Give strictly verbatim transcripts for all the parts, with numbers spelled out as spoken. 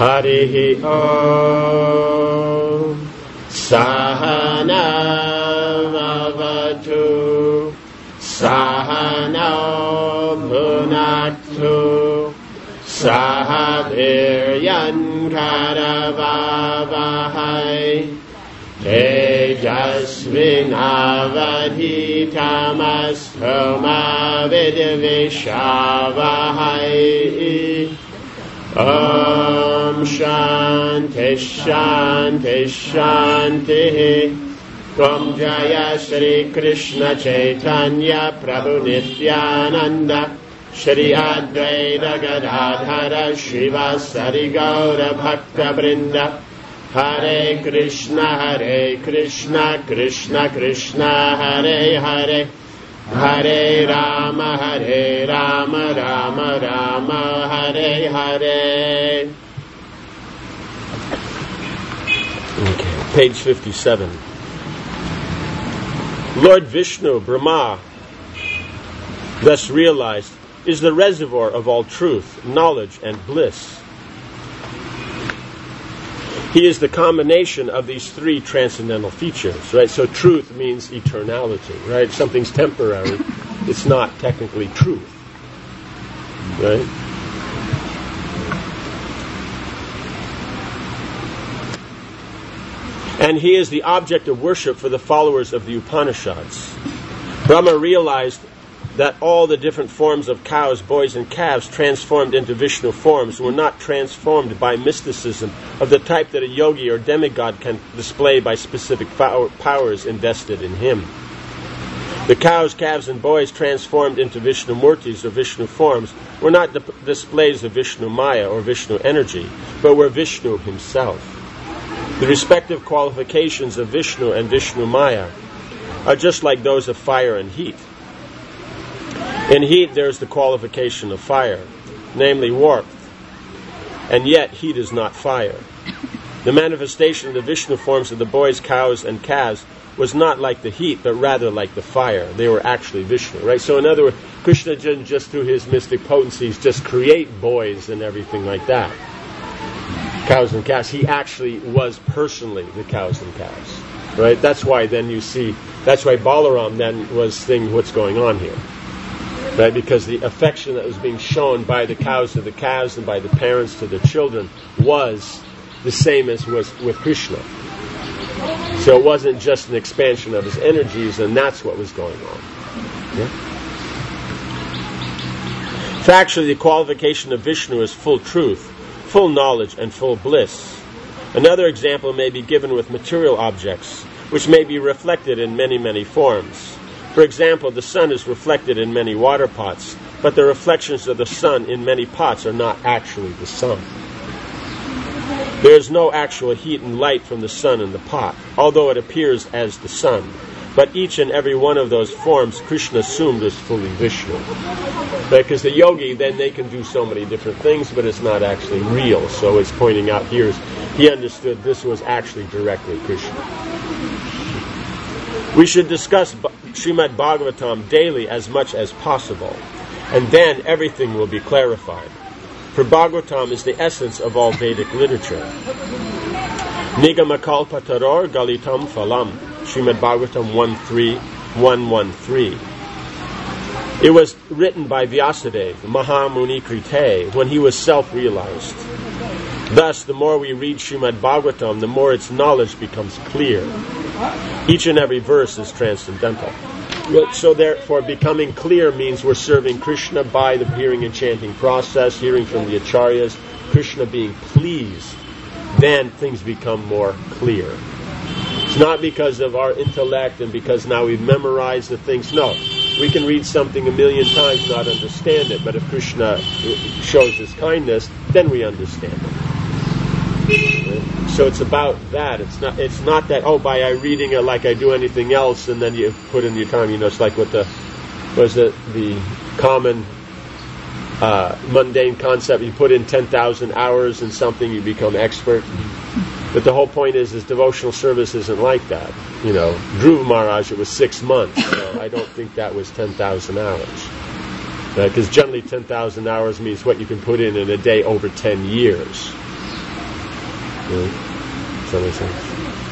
Harihi Om Sahana Vavatu Sahana Bhunaktu Sahaviryan Karavavahai Tejasvinavadhitamastu ma vidvishavahai. Om Shanti Shanti Shanti. Om Jaya Shri Krishna Chaitanya Prabhu Nityananda Shri Advaita Gadadhara Shivasari Gaura Bhakta Vrinda. Hare Krishna Hare Krishna Krishna Krishna Hare Hare Hare Rama Hare Rama Rama Rama Hare Hare. Okay, page fifty-seven. Lord Vishnu, Brahma, thus realized, is the reservoir of all truth, knowledge, and bliss. He is the combination of these three transcendental features, right? So truth means eternality, right? If something's temporary, it's not technically truth, right? And he is the object of worship for the followers of the Upanishads. Brahma realized that all the different forms of cows, boys, and calves transformed into Vishnu forms were not transformed by mysticism of the type that a yogi or demigod can display by specific powers invested in him. The cows, calves, and boys transformed into Vishnu Murtis or Vishnu forms were not di- displays of Vishnu Maya or Vishnu energy, but were Vishnu himself. The respective qualifications of Vishnu and Vishnu Maya are just like those of fire and heat. In heat, there is the qualification of fire, namely warmth, and yet heat is not fire. The manifestation of the Vishnu forms of the boys, cows, and calves was not like the heat, but rather like the fire. They were actually Vishnu, right? So in other words, Krishna didn't just through his mystic potencies just create boys and everything like that, cows and calves. He actually was personally the cows and calves, right? That's why then you see, that's why Balaram then was thinking, what's going on here? Right, because the affection that was being shown by the cows to the calves and by the parents to the children was the same as was with Krishna. So it wasn't just an expansion of his energies, and that's what was going on. Yeah? Factually, the qualification of Vishnu is full truth, full knowledge, and full bliss. Another example may be given with material objects, which may be reflected in many, many forms. For example, the sun is reflected in many water pots, but the reflections of the sun in many pots are not actually the sun. There is no actual heat and light from the sun in the pot, although it appears as the sun. But each and every one of those forms Krishna assumed was fully Vishnu. Because the yogi, then they can do so many different things, but it's not actually real. So it's pointing out here is he understood this was actually directly Krishna. We should discuss Srimad Bhagavatam daily as much as possible, and then everything will be clarified. For Bhagavatam is the essence of all Vedic literature. Nigamakalpataror Galitam Phalam, Srimad Bhagavatam one three one one three. It was written by Vyasadeva, Mahamuni Krite, when he was self-realized. Thus, the more we read Srimad Bhagavatam, the more its knowledge becomes clear. Each and every verse is transcendental. So therefore, becoming clear means we're serving Krishna by the hearing and chanting process, hearing from the acharyas, Krishna being pleased. Then things become more clear. It's not because of our intellect and because now we've memorized the things. No, we can read something a million times, not understand it. But if Krishna shows his kindness, then we understand it. So it's about that. It's not. It's not that. Oh, by I reading it like I do anything else, and then you put in your time. You know, it's like what the was it the common uh, mundane concept. You put in ten thousand hours in something, you become expert. But the whole point is, is devotional service isn't like that. You know, Dhruva Maharaj, it was six months. So I don't think that was ten thousand hours. Because uh, generally ten thousand hours means what you can put in in a day over ten years. Does that make sense?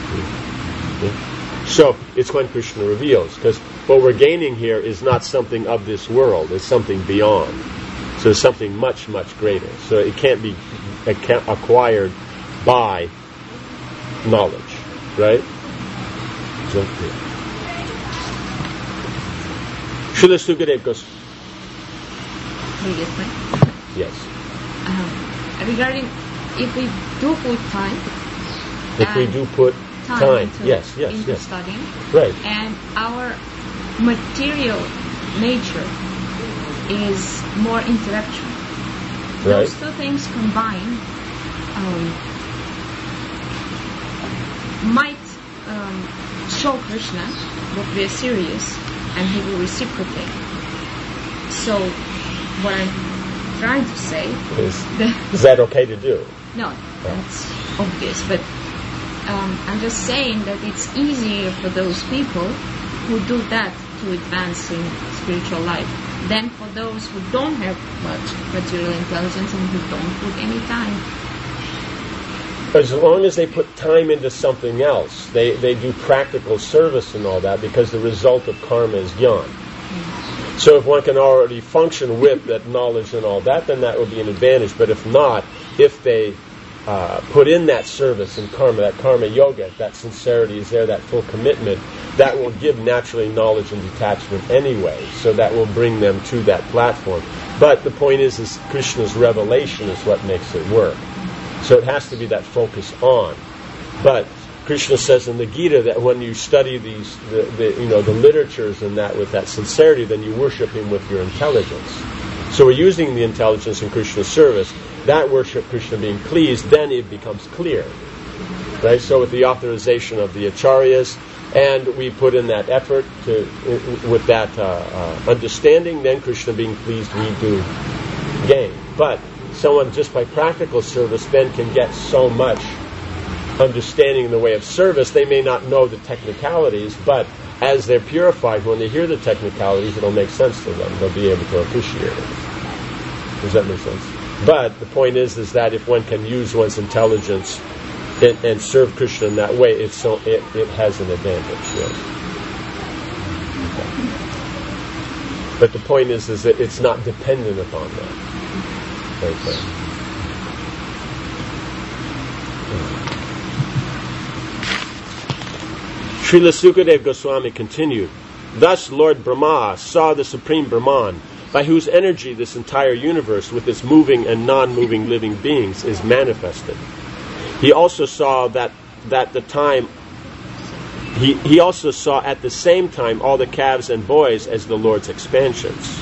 Yeah. So it's when Krishna reveals, because what we're gaining here is not something of this world, it's something beyond. So it's something much, much greater. So it can't be acquired by knowledge, right? So, yeah. Srila Sukadeva goes. Previous point? Yes. Um, regarding if we do put time. If we do put time, time into, yes, yes, into yes. studying. Right. And our material nature is more intellectual. Right. Those two things combined um, might um, show Krishna that we are serious and he will reciprocate. So what I'm trying to say is, that is that okay to do? No, that's obvious, but um, I'm just saying that it's easier for those people who do that to advance in spiritual life than for those who don't have much material intelligence and who don't put any time. As long as they put time into something else, they, they do practical service and all that, because the result of karma is jnana. Mm-hmm. So if one can already function with that knowledge and all that, then that would be an advantage. But if not, if they uh, put in that service and karma, that karma yoga, that sincerity is there, that full commitment, that will give naturally knowledge and detachment anyway. So that will bring them to that platform. But the point is, is Krishna's revelation is what makes it work. So it has to be that focus on. But Krishna says in the Gita that when you study these, the, the, you know, the literatures and that with that sincerity, then you worship him with your intelligence. So we're using the intelligence in Krishna's service. That worship Krishna being pleased, then it becomes clear. Right? So with the authorization of the acharyas, and we put in that effort to, with that uh, uh, understanding, then Krishna being pleased, we do gain. But someone just by practical service then can get so much understanding in the way of service. They may not know the technicalities, but as they're purified, when they hear the technicalities, it'll make sense to them. They'll be able to appreciate it. Does that make sense? But the point is, is that if one can use one's intelligence and, and serve Krishna in that way, it's so it, it has an advantage. Yes. Okay. But the point is, is that it's not dependent upon that. Okay. Srila Sukadeva Goswami continued, thus Lord Brahma saw the Supreme Brahman, by whose energy this entire universe with its moving and non-moving living beings is manifested. He also saw that that the time he, he also saw at the same time all the calves and boys as the Lord's expansions.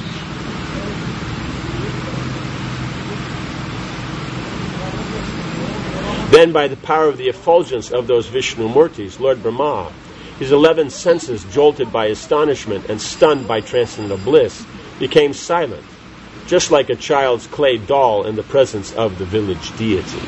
Then by the power of the effulgence of those Vishnu Murtis, Lord Brahma, his eleven senses jolted by astonishment and stunned by transcendental bliss, became silent, just like a child's clay doll in the presence of the village deity.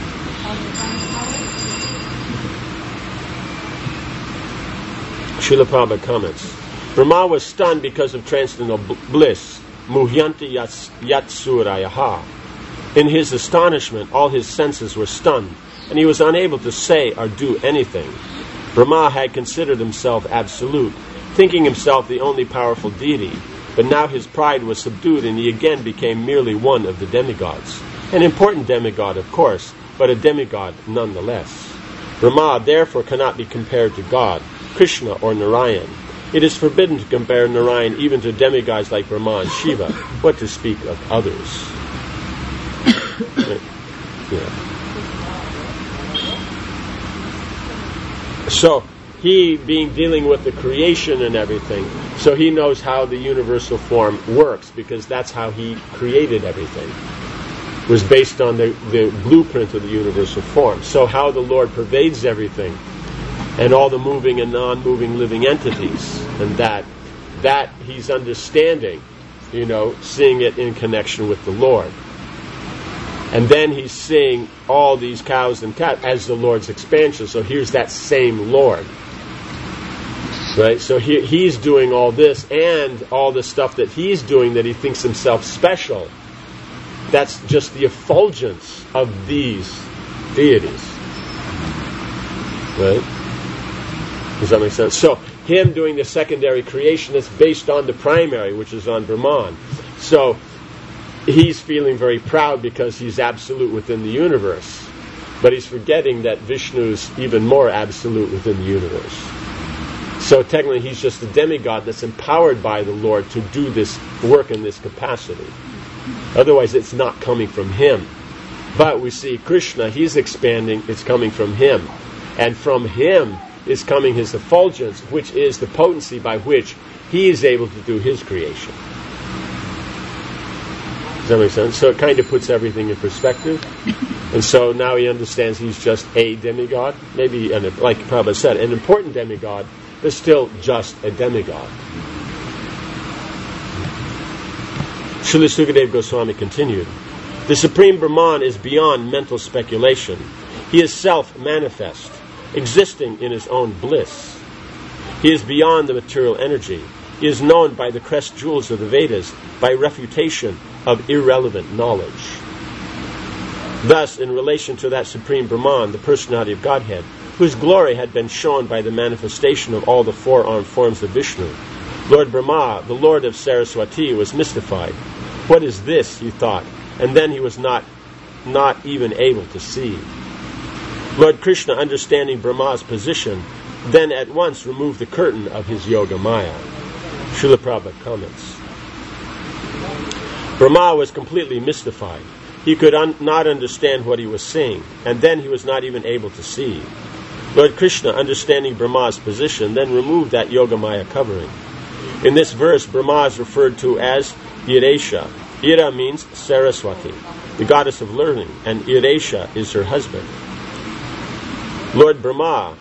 Srila Prabhupada comments, Brahma was stunned because of transcendental bliss, muhyanti yatsurayaha. In his astonishment, all his senses were stunned, and he was unable to say or do anything. Brahma had considered himself absolute, thinking himself the only powerful deity, but now his pride was subdued and he again became merely one of the demigods. An important demigod, of course, but a demigod nonetheless. Brahma therefore cannot be compared to God, Krishna or Narayan. It is forbidden to compare Narayan even to demigods like Brahma and Shiva, what to speak of others. Yeah. So he being dealing with the creation and everything, so he knows how the universal form works, because that's how he created everything. It was based on the, the blueprint of the universal form. So how the Lord pervades everything and all the moving and non-moving living entities, and that that he's understanding, you know, seeing it in connection with the Lord. And then he's seeing all these cows and calves as the Lord's expansion. So here's that same Lord. Right? So he, he's doing all this, and all the stuff that he's doing that he thinks himself special. That's just the effulgence of these deities. Right? Does that make sense? So, him doing the secondary creation is based on the primary, which is on Brahman. So, he's feeling very proud because he's absolute within the universe. But he's forgetting that Vishnu's even more absolute within the universe. So technically he's just a demigod that's empowered by the Lord to do this work in this capacity. Otherwise it's not coming from him. But we see Krishna, he's expanding, it's coming from him. And from him is coming his effulgence, which is the potency by which he is able to do his creation. Does that make sense? So it kind of puts everything in perspective. And so now he understands he's just a demigod. Maybe, an, like Prabhupada said, an important demigod, but still just a demigod. Srila Sukadeva Goswami continued, the Supreme Brahman is beyond mental speculation. He is self-manifest, existing in his own bliss. He is beyond the material energy. He is known by the crest jewels of the Vedas, by refutation of irrelevant knowledge. Thus, in relation to that Supreme Brahman, the personality of Godhead, whose glory had been shown by the manifestation of all the four-armed forms of Vishnu, Lord Brahma, the Lord of Saraswati, was mystified. What is this, he thought, and then he was not, not even able to see. Lord Krishna, understanding Brahma's position, then at once removed the curtain of his Yoga Maya. Srila Prabhupada comments. Brahma was completely mystified. He could un- not understand what he was seeing, and then he was not even able to see. Lord Krishna, understanding Brahma's position, then removed that Yogamaya covering. In this verse, Brahma is referred to as Iresha. Ira means Saraswati, the goddess of learning, and Iresha is her husband. Lord Brahma,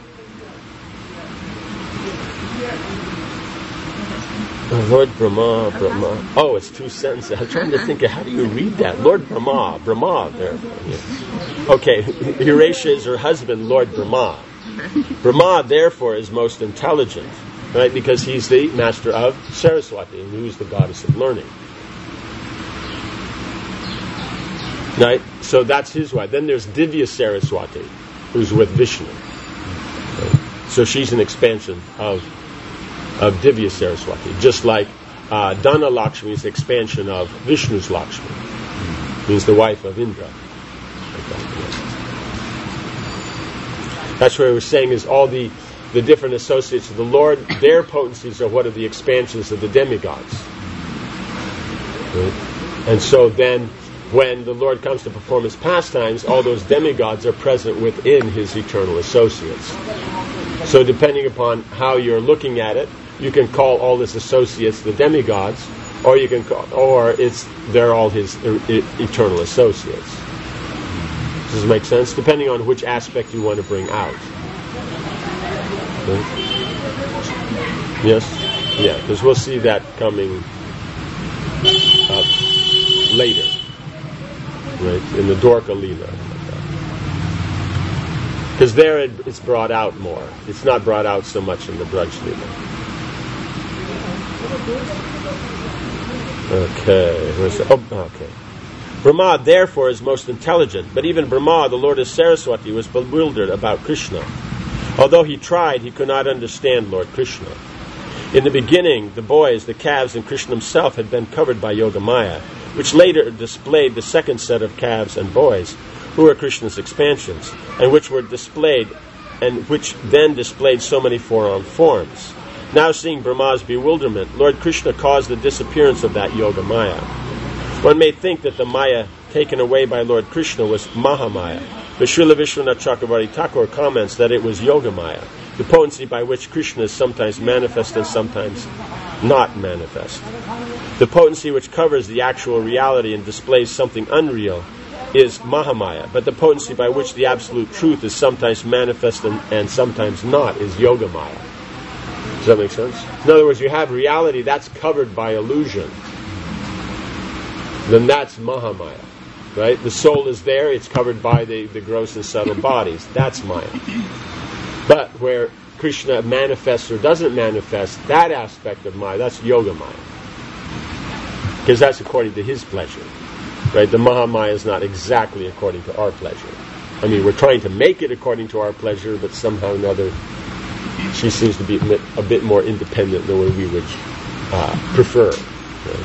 Lord Brahma, Brahma. Oh, it's two sentences. I'm trying to think of how do you read that? Lord Brahma, Brahma. There. Yeah. Okay, Iresha is her husband, Lord Brahma. Brahma, therefore, is most intelligent, right? Because he's the master of Saraswati, and who's the goddess of learning. Right? So that's his wife. Then there's Divya Saraswati, who's with Vishnu. Right? So she's an expansion of of Divya Saraswati, just like uh, Dana Lakshmi is the expansion of Vishnu's Lakshmi, means the wife of Indra. That's what I was saying is all the, the different associates of the Lord, their potencies are what are the expansions of the demigods. Right? And so then when the Lord comes to perform his pastimes, all those demigods are present within his eternal associates. So depending upon how you're looking at it, you can call all his associates the demigods, or you can call, or it's they're all his e- eternal associates. Does it make sense? Depending on which aspect you want to bring out. Okay. Yes? Yeah, because we'll see that coming up later. Right? In the Dwarka Leela. Because there it, it's brought out more. It's not brought out so much in the Braj Leela. Okay, where's that? Oh, okay. Brahma, therefore, is most intelligent, but even Brahma, the Lord of Saraswati, was bewildered about Krishna. Although he tried, he could not understand Lord Krishna. In the beginning, the boys, the calves, and Krishna himself had been covered by Yogamaya, which later displayed the second set of calves and boys, who were Krishna's expansions, and which were displayed, and which then displayed so many four-armed forms. Now seeing Brahma's bewilderment, Lord Krishna caused the disappearance of that Yoga Maya. One may think that the Maya taken away by Lord Krishna was Mahamaya, but Srila Vishwanath Chakravarti Thakur comments that it was Yoga Maya, the potency by which Krishna is sometimes manifest and sometimes not manifest. The potency which covers the actual reality and displays something unreal is Mahamaya, but the potency by which the absolute truth is sometimes manifest and, and sometimes not is Yoga Maya. Does that make sense? In other words, you have reality that's covered by illusion. Then that's Mahamaya, right? The soul is there, it's covered by the, the gross and subtle bodies. That's Maya. But where Krishna manifests or doesn't manifest, that aspect of Maya, that's Yoga Maya. Because that's according to his pleasure. Right? The Mahamaya is not exactly according to our pleasure. I mean, we're trying to make it according to our pleasure, but somehow or another, she seems to be a bit, a bit more independent than what we would uh, prefer. Right?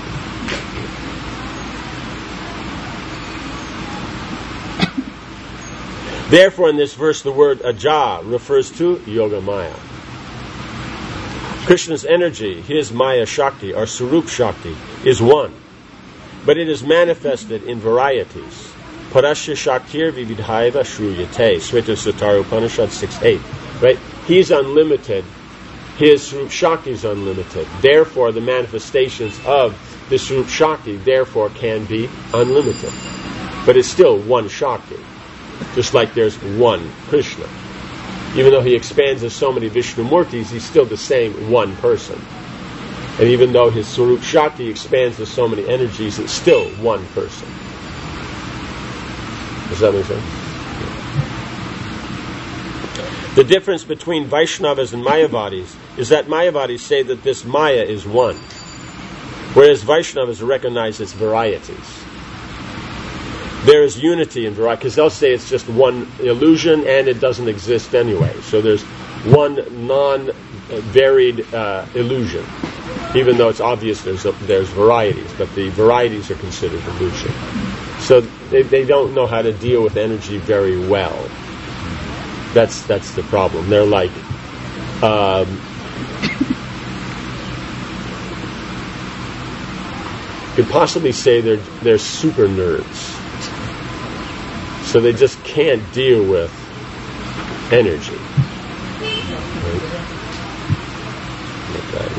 Therefore, in this verse, the word aja refers to Yoga Maya. Krishna's energy, his Maya Shakti, or Sarup Shakti, is one, but it is manifested in varieties. Parasya Shaktir Vividhaiva Shruyate, Sweta Upanishad six eight. Right? He's unlimited. His Sarup Shakti is unlimited. Therefore, the manifestations of the Sarup Shakti, therefore, can be unlimited. But it's still one Shakti. Just like there's one Krishna. Even though he expands as so many Vishnu Murtis, he's still the same one person. And even though his Sarup Shakti expands as so many energies, it's still one person. Does that make sense? The difference between Vaishnavas and Mayavadis is that Mayavadis say that this Maya is one, whereas Vaishnavas recognize its varieties. There is unity in variety, because they'll say it's just one illusion and it doesn't exist anyway. So there's one non-varied uh, illusion, even though it's obvious there's a, there's varieties, but the varieties are considered illusion. So they, they don't know how to deal with energy very well. That's that's the problem. They're like um, you could possibly say they're they're super nerds. So they just can't deal with energy. Right? Like that,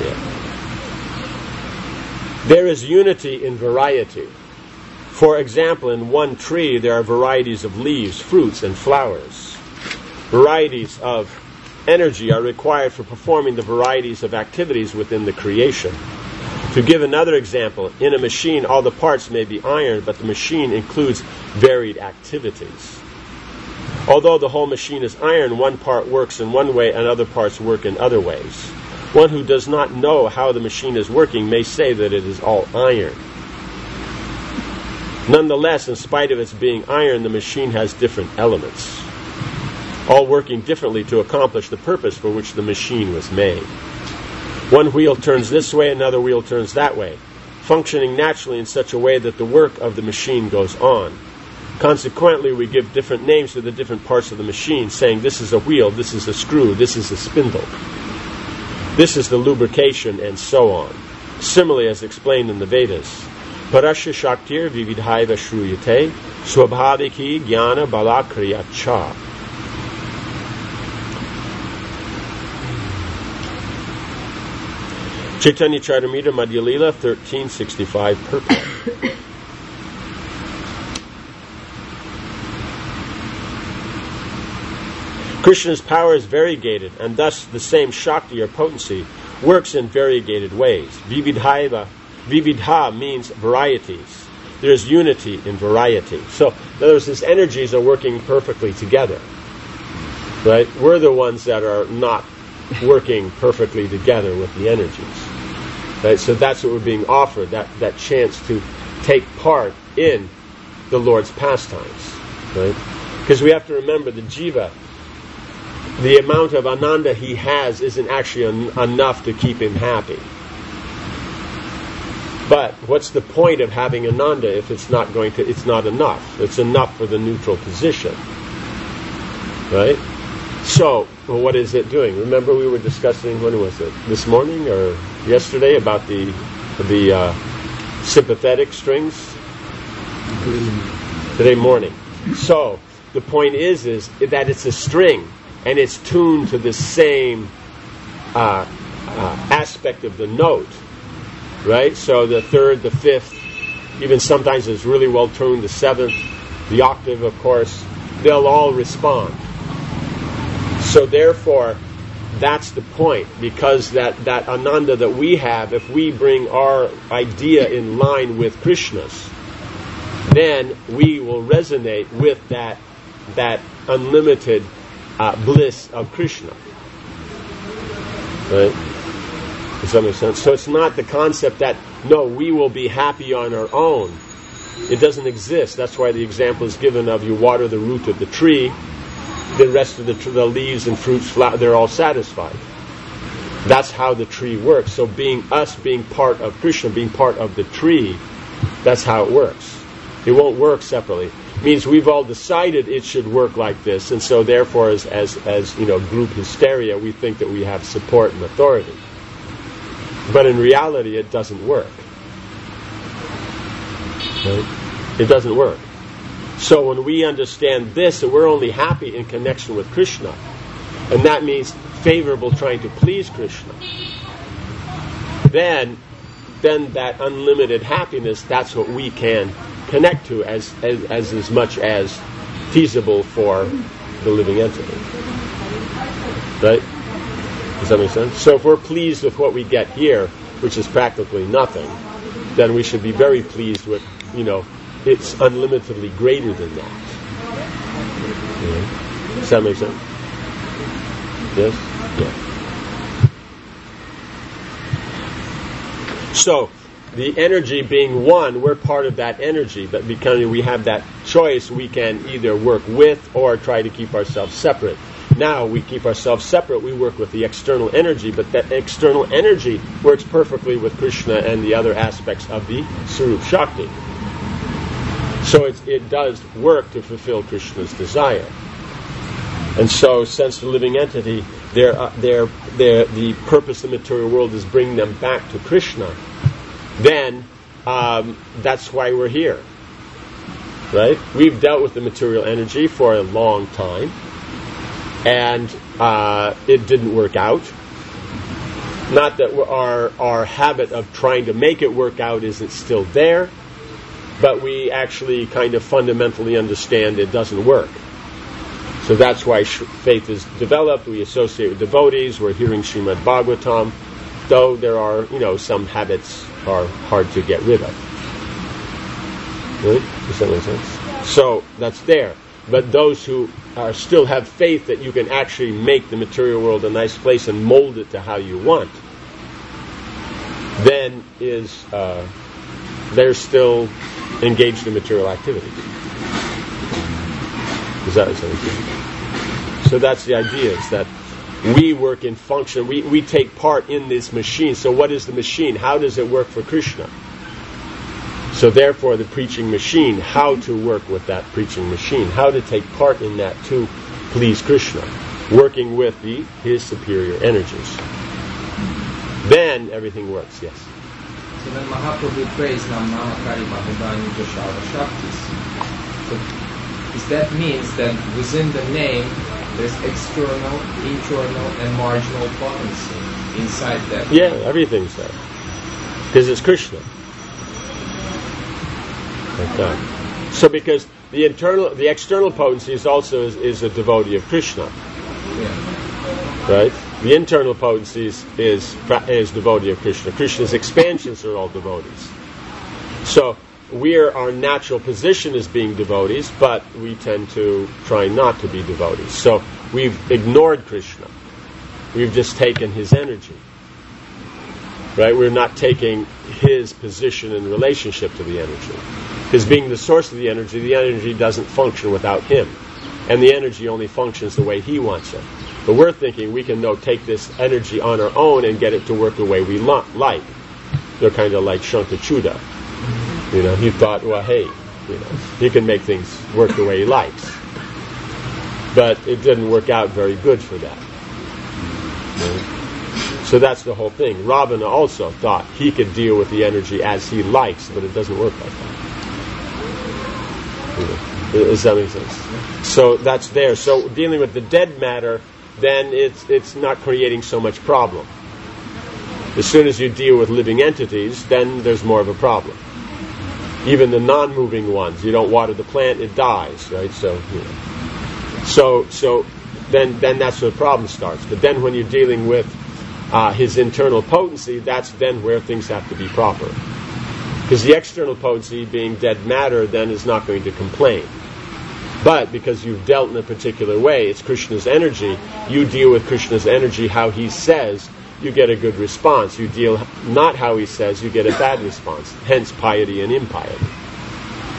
yeah. There is unity in variety. For example, in one tree there are varieties of leaves, fruits, and flowers. Varieties of energy are required for performing the varieties of activities within the creation. To give another example, in a machine all the parts may be iron, but the machine includes varied activities. Although the whole machine is iron, one part works in one way and other parts work in other ways. One who does not know how the machine is working may say that it is all iron. Nonetheless, in spite of its being iron, the machine has different elements, all working differently to accomplish the purpose for which the machine was made. One wheel turns this way, another wheel turns that way, functioning naturally in such a way that the work of the machine goes on. Consequently, we give different names to the different parts of the machine, saying this is a wheel, this is a screw, this is a spindle, this is the lubrication, and so on. Similarly, as explained in the Vedas, Parasya Shaktir Vividhaiva Shruyate Swabhaviki Jnana Balakriya Cha. Chaitanya Charitamrita Madhya Lila thirteen sixty-five purport. Krishna's power is variegated, and thus the same Shakti or potency works in variegated ways. Vividhaiva, Vividha means varieties. There is unity in variety. So, in other words, these energies are working perfectly together. Right? We're the ones that are not working perfectly together with the energies. Right? So that's what we're being offered, that, that chance to take part in the Lord's pastimes. Right? Because we have to remember the jiva, the amount of ananda he has isn't actually en- enough to keep him happy. But what's the point of having ananda if it's not going to, it's not enough. It's enough for the neutral position. Right? So, well, what is it doing? Remember we were discussing, when was it? This morning or yesterday about the the uh, sympathetic strings? Today morning. So, the point is, is that it's a string and it's tuned to the same uh, uh, aspect of the note. Right? So the third, the fifth, even sometimes it's really well tuned, the seventh, the octave, of course, they'll all respond. So therefore, that's the point, because that, that ananda that we have, if we bring our idea in line with Krishna's, then we will resonate with that, that unlimited uh, bliss of Krishna. Right? Does that make sense? So it's not the concept that, no, we will be happy on our own. It doesn't exist. That's why the example is given of you water the root of the tree, the rest of the, tr- the leaves and fruits, flower, they're all satisfied. That's how the tree works. So being us, being part of Krishna, being part of the tree, that's how it works. It won't work separately. It means we've all decided it should work like this, and so therefore as, as, as you know, group hysteria, we think that we have support and authority. But in reality, it doesn't work. Right? It doesn't work. So when we understand this, that we're only happy in connection with Krishna, and that means favorable trying to please Krishna, then then that unlimited happiness, that's what we can connect to as as, as, as much as feasible for the living entity. Right? Does that make sense? So if we're pleased with what we get here, which is practically nothing, then we should be very pleased with, you know, it's unlimitedly greater than that. Yeah. Does that make sense? Yes? Yeah. So, the energy being one, we're part of that energy, but because we have that choice, we can either work with or try to keep ourselves separate. Now we keep ourselves separate, we work with the external energy, but that external energy works perfectly with Krishna and the other aspects of the Sarup Shakti. So it, it does work to fulfill Krishna's desire. And so, since the living entity, they're, uh, they're, they're, the purpose of the material world is bringing them back to Krishna, then um, that's why we're here. Right? We've dealt with the material energy for a long time, and uh, it didn't work out. Not that our, our habit of trying to make it work out isn't still there, but we actually kind of fundamentally understand it doesn't work. So that's why sh- faith is developed. We associate with devotees. We're hearing Srimad Bhagavatam, though there are, you know, some habits are hard to get rid of. Right? Does that make sense? So that's there. But those who are still have faith that you can actually make the material world a nice place and mold it to how you want, then is uh, they're still engaged in material activity. Is that what I'm saying? So that's the idea, is that we work in function, we, we take part in this machine. So what is the machine? How does it work for Krishna? So therefore the preaching machine, how to work with that preaching machine, how to take part in that to please Krishna, working with the his superior energies. Then everything works, yes. So then Mahaprabhu prays Nam Namakari Mahadani Joshara Shaktis. So is that means that within the name there's external, internal and marginal potency inside that? Yeah, everything's there. Because it's Krishna. Like that. So because the internal, the external potency is also is, is a devotee of Krishna. Yeah. Right? The internal potency is, is, is devotee of Krishna. Krishna's expansions are all devotees. So we're, our natural position is being devotees, but we tend to try not to be devotees. So we've ignored Krishna. We've just taken his energy. Right? We're not taking his position in relationship to the energy. Because being the source of the energy, the energy doesn't function without him. And the energy only functions the way he wants it. But we're thinking we can no, take this energy on our own and get it to work the way we lo- like. They're kind of like Shankachuda. You know, he thought, well, hey, you know, he can make things work the way he likes. But it didn't work out very good for that. Right? So that's the whole thing. Ravana also thought he could deal with the energy as he likes, but it doesn't work like that. You know, does that make sense? So that's there. So dealing with the dead matter, then it's it's not creating so much problem. As soon as you deal with living entities, then there's more of a problem. Even the non-moving ones, you don't water the plant, it dies, right? So, you know. so, so then, then that's where the problem starts. But then, when you're dealing with uh, his internal potency, that's then where things have to be proper. Because the external potency, being dead matter, then is not going to complain. But because you've dealt in a particular way, it's Krishna's energy. You deal with Krishna's energy how he says. You get a good response. You deal not how he says, you get a bad response. Hence piety and impiety.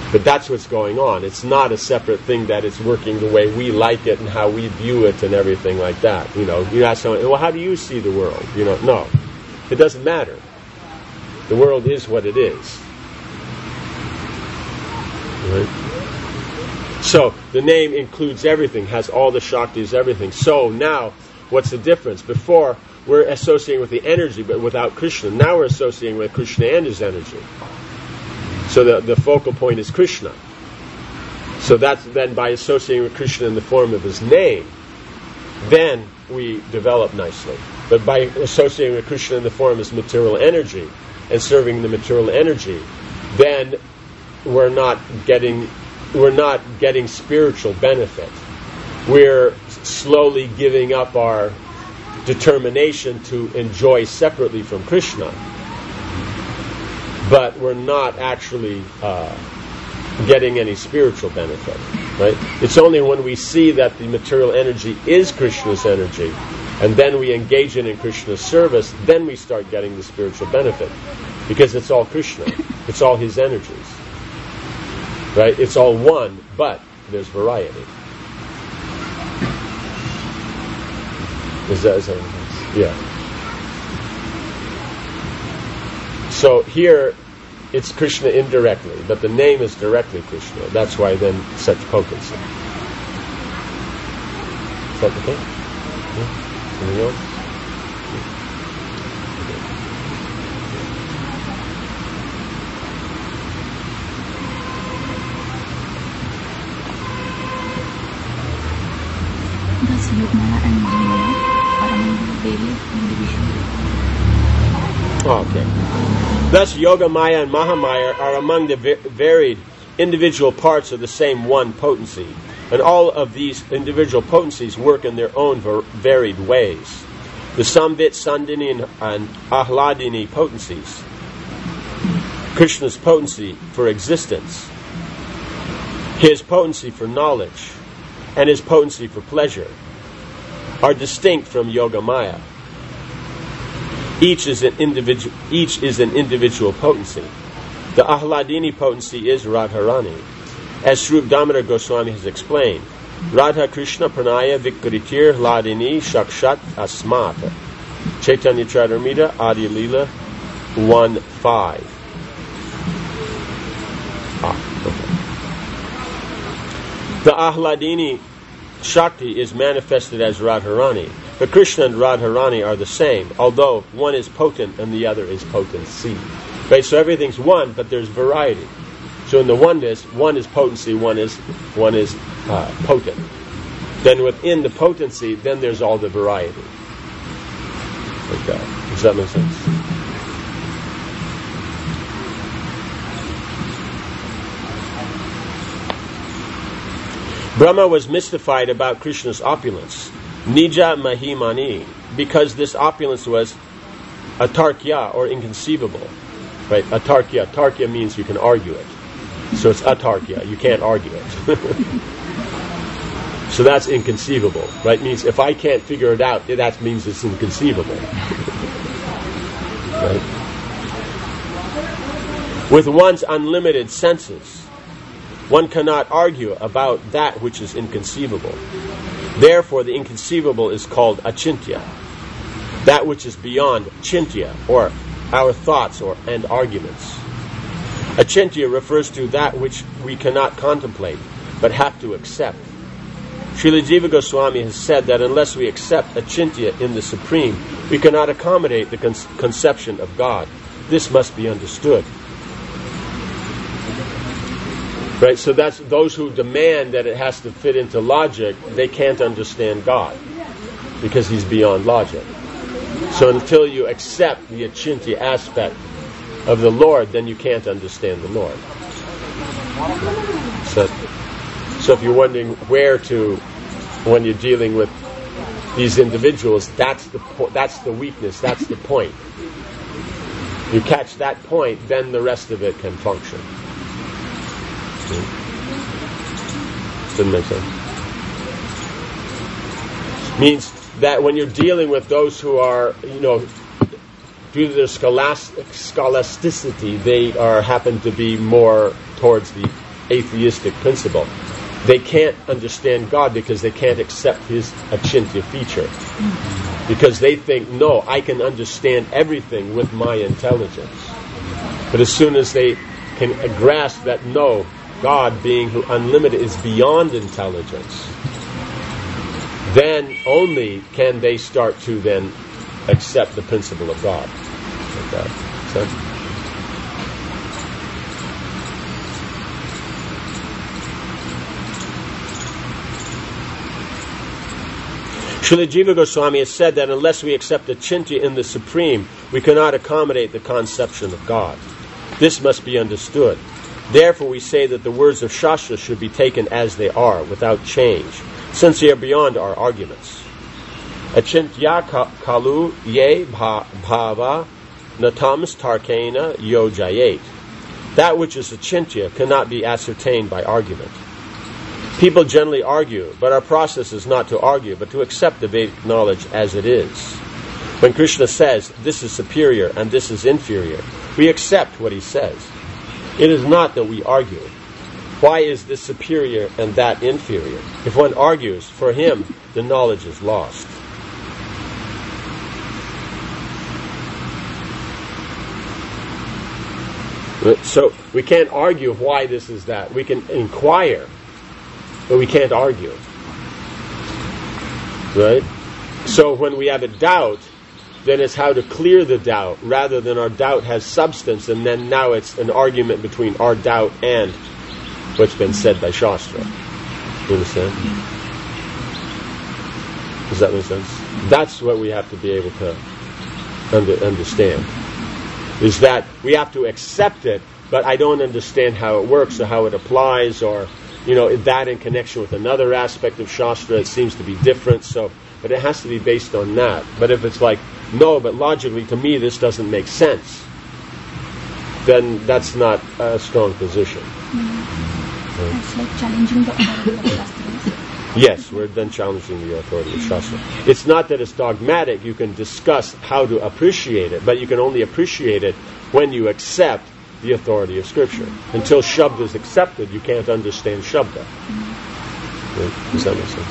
But that's what's going on. It's not a separate thing that it's working the way we like it and how we view it and everything like that. You know, you ask someone, well, how do you see the world? You know, no. It doesn't matter. The world is what it is. Right? So, the name includes everything, has all the Shaktis, everything. So, now, what's the difference? Before, we're associating with the energy, but without Krishna. Now we're associating with Krishna and his energy. So the, the focal point is Krishna. So that's then by associating with Krishna in the form of his name, then we develop nicely. But by associating with Krishna in the form of his material energy and serving the material energy, then we're not getting we're not getting spiritual benefit. We're slowly giving up our determination to enjoy separately from Krishna. But we're not actually uh, getting any spiritual benefit, right? It's only when we see that the material energy is Krishna's energy, and then we engage in, in Krishna's service, then we start getting the spiritual benefit. Because it's all Krishna. It's all his energies. Right? It's all one, but there's variety. Is that, is that yeah. So here, it's Krishna indirectly, but the name is directly Krishna. That's why then such potency. Is that okay? Yeah? Anything else? Does Yogmaya and Mahamaya are among the various individual? Okay. Thus, Yoga Maya and Mahamaya are among the va- varied individual parts of the same one potency, and all of these individual potencies work in their own var- varied ways. The Samvit, Sandini, and, and Ahladini potencies, Krishna's potency for existence, his potency for knowledge, and his potency for pleasure, are distinct from Yoga Maya. Each is an individual. Each is an individual potency. The Ahladini potency is Radharani, as Srup Damodar Goswami has explained. Radha Krishna Pranaya Vikritir Hladini Shakshat Asmata. Chaitanya Charitamrita Adi Lila one five. Ah, okay. The Ahladini Shakti is manifested as Radharani. But Krishna and Radharani are the same, although one is potent and the other is potency. Right? So everything's one, but there's variety. So in the oneness, one is potency, one is one is uh, potent. Then within the potency, then there's all the variety. Like that. Does that make sense? Brahma was mystified about Krishna's opulence, Nija Mahimani, because this opulence was atarkya, or inconceivable. Right? Atarkya. Tarkya means you can argue it. So it's atarkya. You can't argue it. So that's inconceivable. Right? Means if I can't figure it out, that means it's inconceivable. Right? With one's unlimited senses, one cannot argue about that which is inconceivable. Therefore, the inconceivable is called achintya. That which is beyond chintya, or our thoughts or and arguments. Achintya refers to that which we cannot contemplate, but have to accept. Srila Jiva Goswami has said that unless we accept achintya in the Supreme, we cannot accommodate the con- conception of God. This must be understood. Right, so that's those who demand that it has to fit into logic, they can't understand God because he's beyond logic. So until you accept the achintya aspect of the Lord, then you can't understand the Lord. So, so if you're wondering where to, when you're dealing with these individuals, that's the po- that's the weakness, that's the point. You catch that point, then the rest of it can function. Didn't make sense. Means that when you're dealing with those who are, you know, due to their scholastic, scholasticity, they are happen to be more towards the atheistic principle. They can't understand God because they can't accept his achintya feature. Because they think, no, I can understand everything with my intelligence. But as soon as they can grasp that, no, God being who unlimited is beyond intelligence, then only can they start to then accept the principle of God. Like that. So, Srila Jiva Goswami has said that unless we accept achintya in the Supreme, we cannot accommodate the conception of God. This must be understood. Therefore we say that the words of Shastra should be taken as they are, without change, since they are beyond our arguments. Achintya kalu ye bhava natams tarkena yo jayet. That which is achintya cannot be ascertained by argument. People generally argue, but our process is not to argue, but to accept the Vedic knowledge as it is. When Krishna says, this is superior and this is inferior, we accept what he says. It is not that we argue. Why is this superior and that inferior? If one argues, for him, the knowledge is lost. So we can't argue why this is that. We can inquire, but we can't argue. Right? So when we have a doubt, then it's how to clear the doubt, rather than our doubt has substance, and then now it's an argument between our doubt and what's been said by Shastra. You understand? Does that make sense? That's what we have to be able to under, understand. Is that we have to accept it, but I don't understand how it works or how it applies, or you know, that in connection with another aspect of Shastra, it seems to be different, so, but it has to be based on that. But if it's like, no, but logically, to me, this doesn't make sense, then that's not a strong position. Mm-hmm. Right? It's like challenging the authority of Shastra. Yes, we're then challenging the authority of Shastra. It's not that it's dogmatic. You can discuss how to appreciate it, but you can only appreciate it when you accept the authority of Scripture. Until Shabda is accepted, you can't understand Shabda. Right? Does that make sense?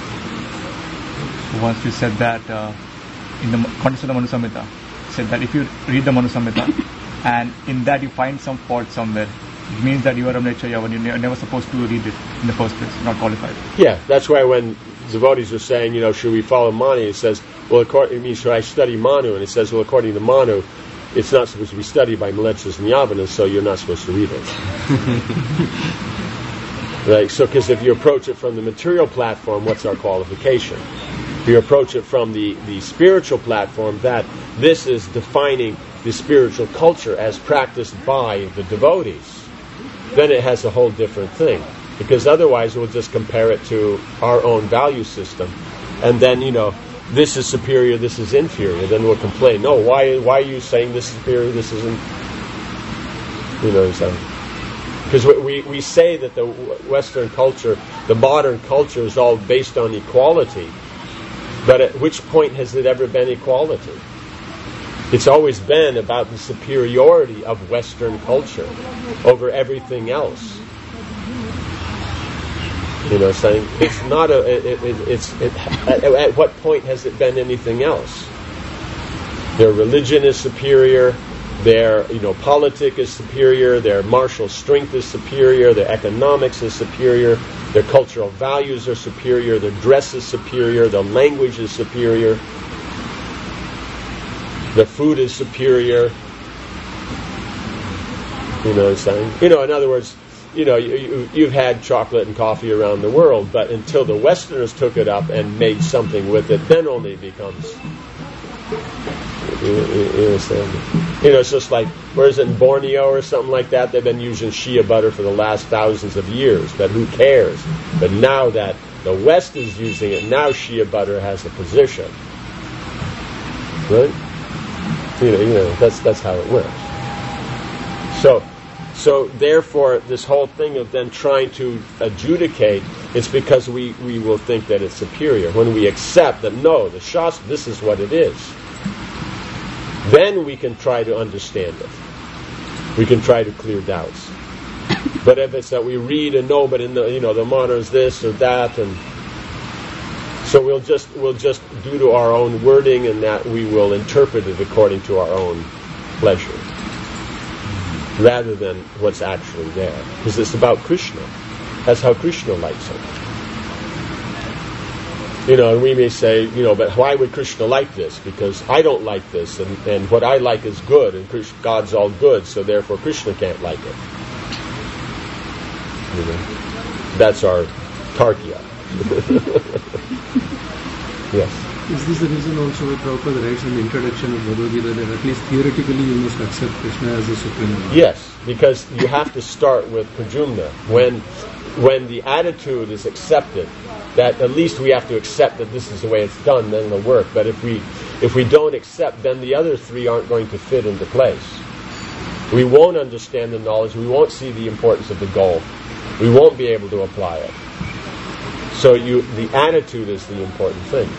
So once you said that, uh, in the context of the Manu Samhita, said that if you read the Manu Samhita and in that you find some fault somewhere, it means that you are a Mleccha, and you're never supposed to read it in the first place, not qualified. Yeah, that's why when devotees are saying, you know, should we follow Manu, it says, well, it means should I study Manu? And it says, well, according to Manu, it's not supposed to be studied by Mlecchas and Yavanas, so you're not supposed to read it. Right? So, because if you approach it from the material platform, what's our qualification? If you approach it from the, the spiritual platform, that this is defining the spiritual culture as practiced by the devotees, then it has a whole different thing. Because otherwise we'll just compare it to our own value system. And then, you know, this is superior, this is inferior. Then we'll complain, no, why why are you saying this is superior, this isn't? You know what I'm saying? Because we, we, we say that the Western culture, the modern culture is all based on equality. But at which point has it ever been equality? It's always been about the superiority of Western culture over everything else. You know what I'm saying? It's not a, it, it, it's, it, at, at what point has it been anything else? Their religion is superior, their, you know, politic is superior, their martial strength is superior, their economics is superior, their cultural values are superior, their dress is superior, their language is superior, their food is superior. You know what I'm saying? You know, in other words, you know, you, you, you've had chocolate and coffee around the world, but until the Westerners took it up and made something with it, then only it becomes. You, you, you understand? You know, it's just like, whereas in Borneo or something like that, they've been using shea butter for the last thousands of years, but who cares? But now that the West is using it, now shea butter has a position. Right? You know, you know, that's that's how it works. So, so therefore, this whole thing of then trying to adjudicate, it's because we, we will think that it's superior. When we accept that, no, the Shastra, this is what it is, then we can try to understand it. We can try to clear doubts. But if it's that we read and know, but in the you know the mana is this or that, and so we'll just we'll just do to our own wording, and that we will interpret it according to our own pleasure, rather than what's actually there, because it's about Krishna. That's how Krishna likes it. You know, and we may say, you know, but why would Krishna like this? Because I don't like this, and, and what I like is good, and Krishna, God's all good, so therefore Krishna can't like it. You know, that's our Tarkya. Yes. Is this the reason also why Prabhupada writes in the introduction of Bhagavad Gita that at least theoretically you must accept Krishna as the Supreme Lord? Yes, because you have to start with Prajumna. When, when the attitude is accepted, that at least we have to accept that this is the way it's done, then it'll work. But if we if we don't accept, then the other three aren't going to fit into place. We won't understand the knowledge, we won't see the importance of the goal, we won't be able to apply it. So you the attitude is the important thing.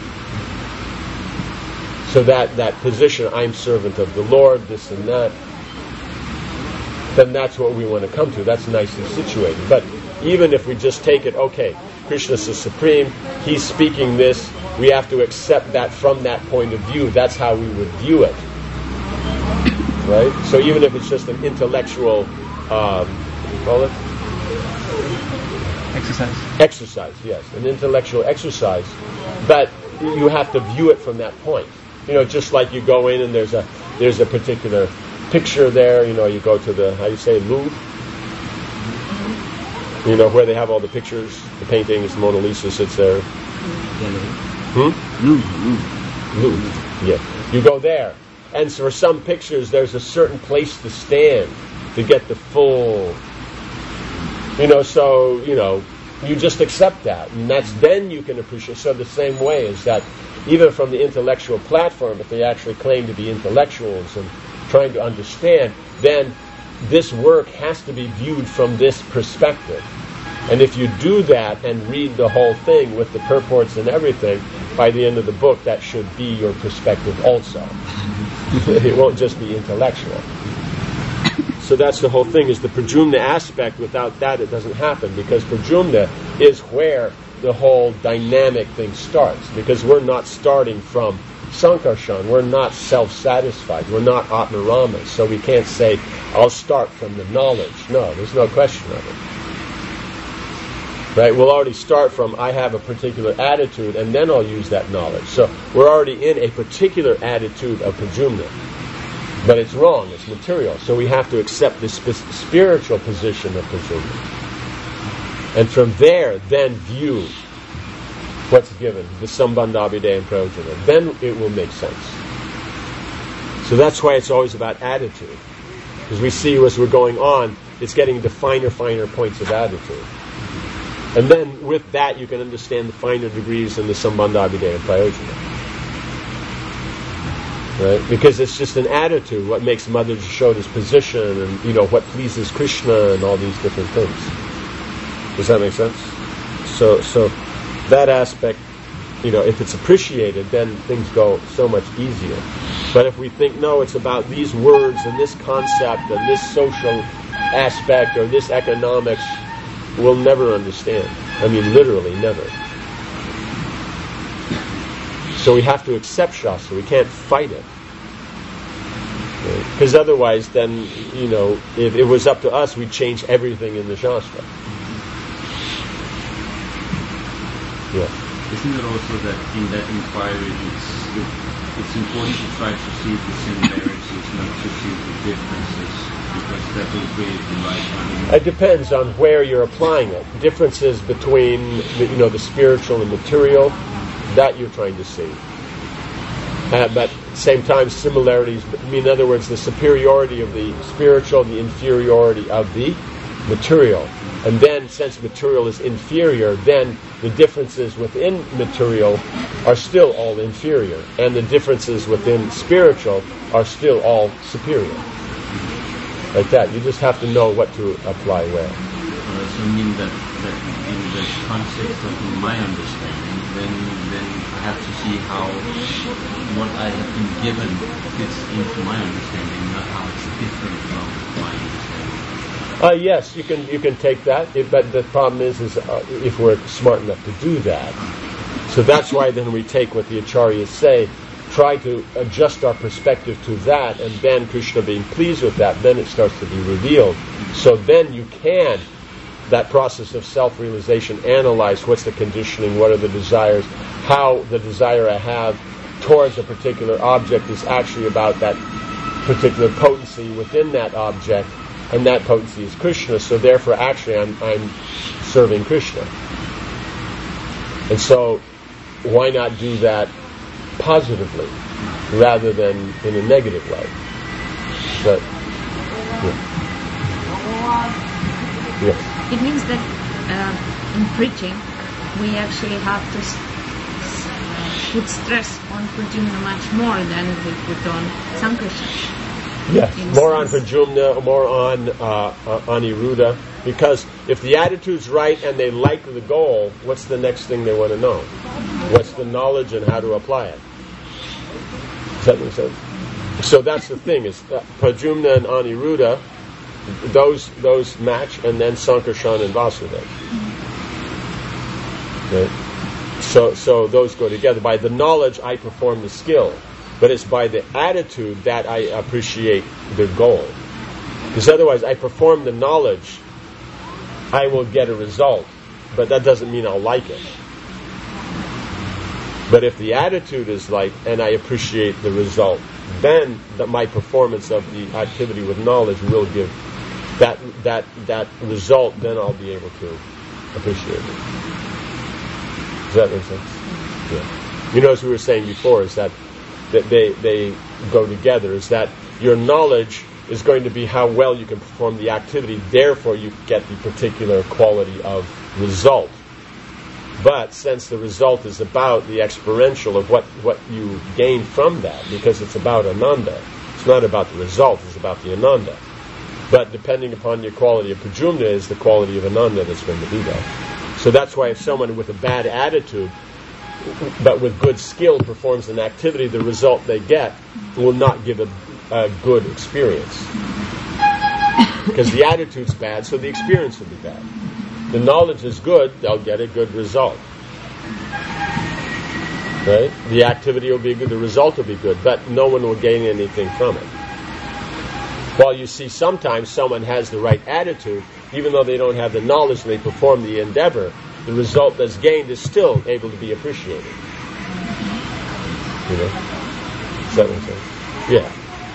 So that, that position, I'm servant of the Lord, this and that, then that's what we want to come to. That's nicely situated. But even if we just take it, okay, Krishna is supreme, he's speaking this, we have to accept that from that point of view. That's how we would view it. Right? So even if it's just an intellectual, um, what do you call it? Exercise. Exercise, yes. An intellectual exercise. But you have to view it from that point. You know, just like you go in and there's a there's a particular picture there, you know, you go to the, how you say, Louvre? You know, where they have all the pictures, the paintings, the Mona Lisa sits there. Hmm? Louvre. Louvre. Yeah. You go there. And so for some pictures, there's a certain place to stand to get the full, you know, so, you know, you just accept that. And that's, then you can appreciate. So the same way is that even from the intellectual platform, if they actually claim to be intellectuals and trying to understand, then this work has to be viewed from this perspective. And if you do that and read the whole thing with the purports and everything, by the end of the book, that should be your perspective also. It won't just be intellectual. So that's the whole thing, is the Prajumna aspect. Without that, it doesn't happen, because Prajumna is where the whole dynamic thing starts, because we're not starting from Sankarshan, we're not self-satisfied, we're not Atmarama, so we can't say, I'll start from the knowledge. No, there's no question of it. Right? We'll already start from, I have a particular attitude, and then I'll use that knowledge. So we're already in a particular attitude of Prajumna. But it's wrong, it's material. So we have to accept the sp- spiritual position of Prajumna. And from there, then view what's given, the Sambandhabhidaya and Prayojana. Then it will make sense. So that's why it's always about attitude. Because we see as we're going on, it's getting the finer, finer points of attitude. And then with that, you can understand the finer degrees in the Sambandhabhidaya and Prayojana. Right? Because it's just an attitude, what makes Mother Jashoda's position, and, you know, what pleases Krishna, and all these different things. Does that make sense? So, so that aspect, you know, if it's appreciated, then things go so much easier. But if we think, no, it's about these words and this concept and this social aspect or this economics, we'll never understand. I mean, literally never. So we have to accept Shastra. We can't fight it. Because right? Otherwise, then, you know, if it was up to us, we'd change everything in the Shastra. Yeah. Isn't it also that in that inquiry, it's it's important to try to see the similarities, not to see the differences, because that will create the right harmony? It depends on where you're applying it. Differences between the, you know, the spiritual and material, that you're trying to see. Uh, but at the same time, similarities, I mean, in other words, the superiority of the spiritual, the inferiority of the material. And then, since material is inferior, then the differences within material are still all inferior, and the differences within spiritual are still all superior. Like that. You just have to know what to apply where. Uh, so I mean that, that in the context of my understanding, then then I have to see how what I have been given fits into my understanding, not how it's different from my understanding. Uh, yes, you can you can take that, if, but the problem is, is uh, if we're smart enough to do that. So that's why then we take what the Acharyas say, try to adjust our perspective to that, and then Krishna being pleased with that, then it starts to be revealed. So then you can, that process of self-realization, analyze what's the conditioning, what are the desires, how the desire I have towards a particular object is actually about that particular potency within that object, and that potency is Krishna, so therefore actually I'm, I'm serving Krishna. And so why not do that positively rather than in a negative way? But, yeah. Yes. It means that uh, in preaching we actually have to s- s- put stress on Pradyumna much more than we put on Sankarshan. Yes, more on Pradyumna, more on uh, uh, Aniruddha, because if the attitude's right and they like the goal, what's the next thing they want to know? What's the knowledge and how to apply it? Does that make sense? So that's the thing, is uh, Pradyumna and Aniruddha, those those match, and then Sankarshan and Vasudeva. Right? So, so those go together. By the knowledge, I perform the skill. But it's by the attitude that I appreciate the goal. Because otherwise, I perform the knowledge, I will get a result. But that doesn't mean I'll like it. But if the attitude is like, and I appreciate the result, then the, my performance of the activity with knowledge will give that that that result. Then I'll be able to appreciate it. Does that make sense? Yeah. You know, as we were saying before, is that that they they go together, is that your knowledge is going to be how well you can perform the activity, therefore you get the particular quality of result. But since the result is about the experiential of what, what you gain from that, because it's about Ananda, it's not about the result, it's about the Ananda. But depending upon your quality of Pradyumna is the quality of Ananda that's going to be there. So that's why if someone with a bad attitude but with good skill performs an activity, the result they get will not give a, a good experience. Because the attitude's bad, so the experience will be bad. The knowledge is good, they'll get a good result. Right? The activity will be good, the result will be good, but no one will gain anything from it. While you see sometimes someone has the right attitude, even though they don't have the knowledge and they perform the endeavor, the result that's gained is still able to be appreciated. You know? Does that make sense? Yeah.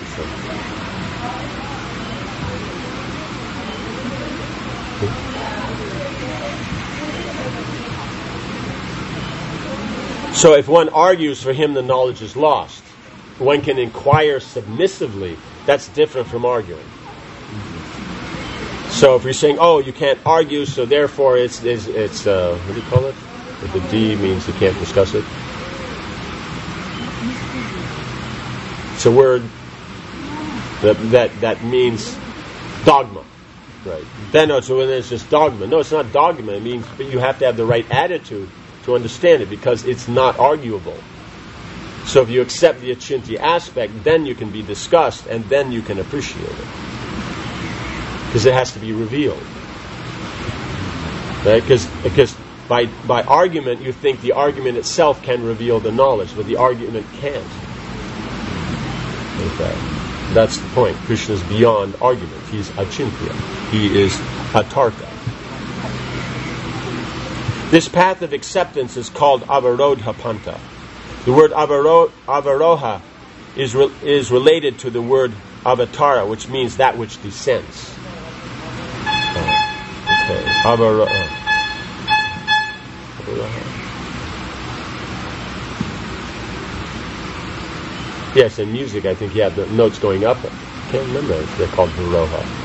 So if one argues, for him the knowledge is lost. One can inquire submissively. That's different from arguing. So if you're saying, oh, you can't argue, so therefore it's, it's, it's uh, what do you call it? The D means you can't discuss it. It's a word that that, that means dogma. Right. Then no, so when it's just dogma. No, it's not dogma. It means but you have to have the right attitude to understand it, because it's not arguable. So if you accept the achintya aspect, then you can be discussed, and then you can appreciate it. Because it has to be revealed. Right? Because because by by argument, you think the argument itself can reveal the knowledge, but the argument can't. Okay. That's the point. Krishna is beyond argument. He's achintya. He is atarka. This path of acceptance is called avarodha panta. The word avaro, avaroha is re, is related to the word avatara, which means that which descends. Okay, Avaro. Yes, in music, I think you have the notes going up. I can't remember if they're called Varoha.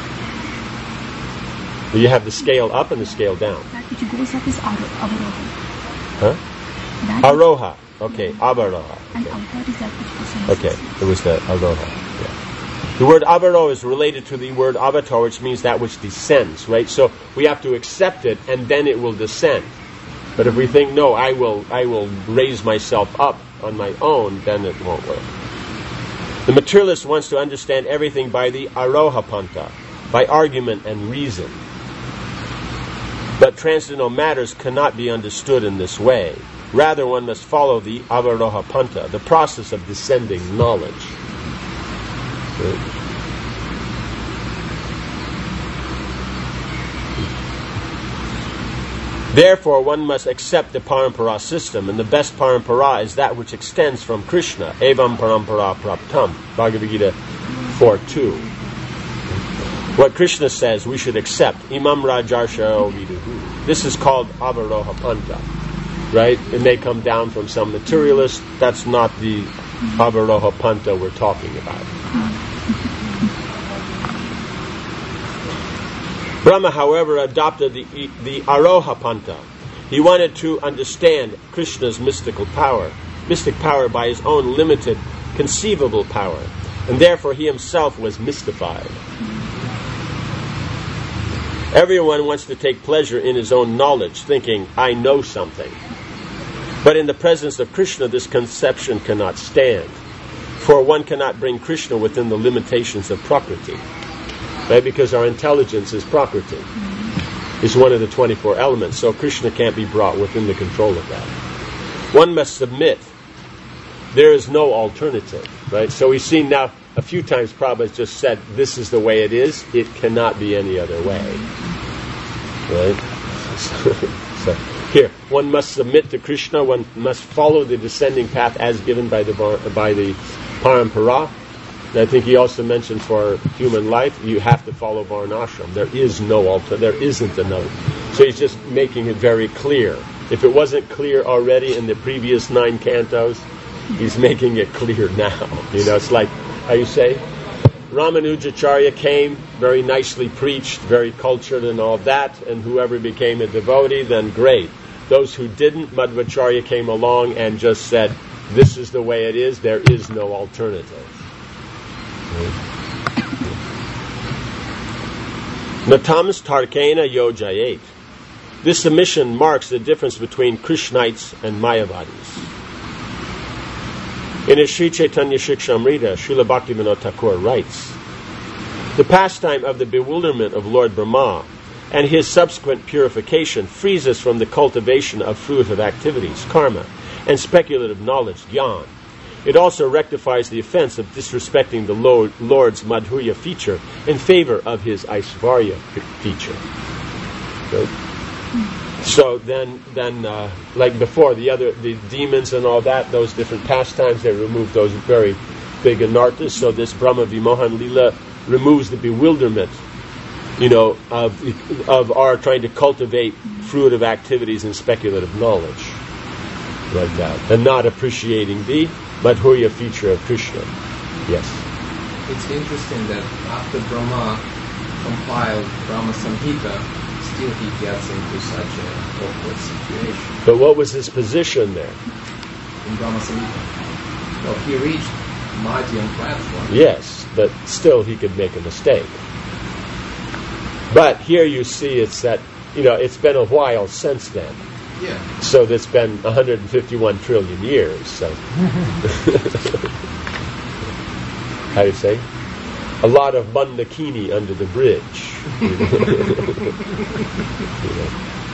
But you have the scale up and the scale down. That which goes up is Avaroha. Huh? Aroha. Okay, Avaroha. And Okay. Avatar is that which descends. Okay, it was the Aroha. Yeah. The word Avaro is related to the word avatar, which means that which descends, right? So we have to accept it, and then it will descend. But if we think, no, I will, I will raise myself up on my own, then it won't work. The materialist wants to understand everything by the Aroha Panta. by argument and reason. But transcendental matters cannot be understood in this way. Rather, one must follow the avaroha panta, the process of descending knowledge. Therefore, one must accept the parampara system, and the best parampara is that which extends from Krishna. Evam parampara praptam. Bhagavad Gita four two. What Krishna says we should accept. Imam rajarsha viduhu. This is called avaroha panta. Right? It may come down from some materialist. That's not the avaroha panta we're talking about. Brahma, however, adopted the, the Aroha Panta. He wanted to understand Krishna's mystical power, mystic power by his own limited, conceivable power, and therefore he himself was mystified. Everyone wants to take pleasure in his own knowledge, thinking, I know something. But in the presence of Krishna, this conception cannot stand, for one cannot bring Krishna within the limitations of Prakriti. Right? Because our intelligence is Prakriti. It's one of the twenty-four elements, so Krishna can't be brought within the control of that. One must submit. There is no alternative. Right? So we've seen now a few times Prabhupada just said, this is the way it is, it cannot be any other way. Right? So here, one must submit to Krishna, one must follow the descending path as given by the by the parampara. And I think he also mentioned for human life, you have to follow Varnashram. There is no alter, there isn't another. So he's just making it very clear. If it wasn't clear already in the previous nine cantos, he's making it clear now. You know, it's like, how you say? Ramanujacharya came, very nicely preached, very cultured and all that, and whoever became a devotee, then great. Those who didn't, Madhvacharya came along and just said, this is the way it is, there is no alternative. Natams Tarkena Yojayet. This submission marks the difference between Krishnites and Mayavadis. In his Sri Chaitanya Shikshamrita, Srila Bhaktivinoda Thakur writes, the pastime of the bewilderment of Lord Brahma and his subsequent purification frees us from the cultivation of fruitive activities, karma, and speculative knowledge, jnana. It also rectifies the offense of disrespecting the Lord, Lord's Madhurya feature in favor of his Aishvarya feature. Right? So then, then uh, like before, the other, the demons and all that, those different pastimes, they remove those very big anarthas. So this Brahma Vimohan Lila removes the bewilderment, you know, of of our trying to cultivate fruitive activities and speculative knowledge, like that, and not appreciating the Madhurya feature of Krishna. Yes. It's interesting that after Brahma compiled Brahma Samhita, still he gets into such an awkward situation. But what was his position there? In Brahma Samhita? Well, he reached Madhyam platform. Yes, but still he could make a mistake. But here you see it's that, you know, it's been a while since then. Yeah. So that's been one hundred fifty-one trillion years. So, how do you say? A lot of Mandakini under the bridge. You know?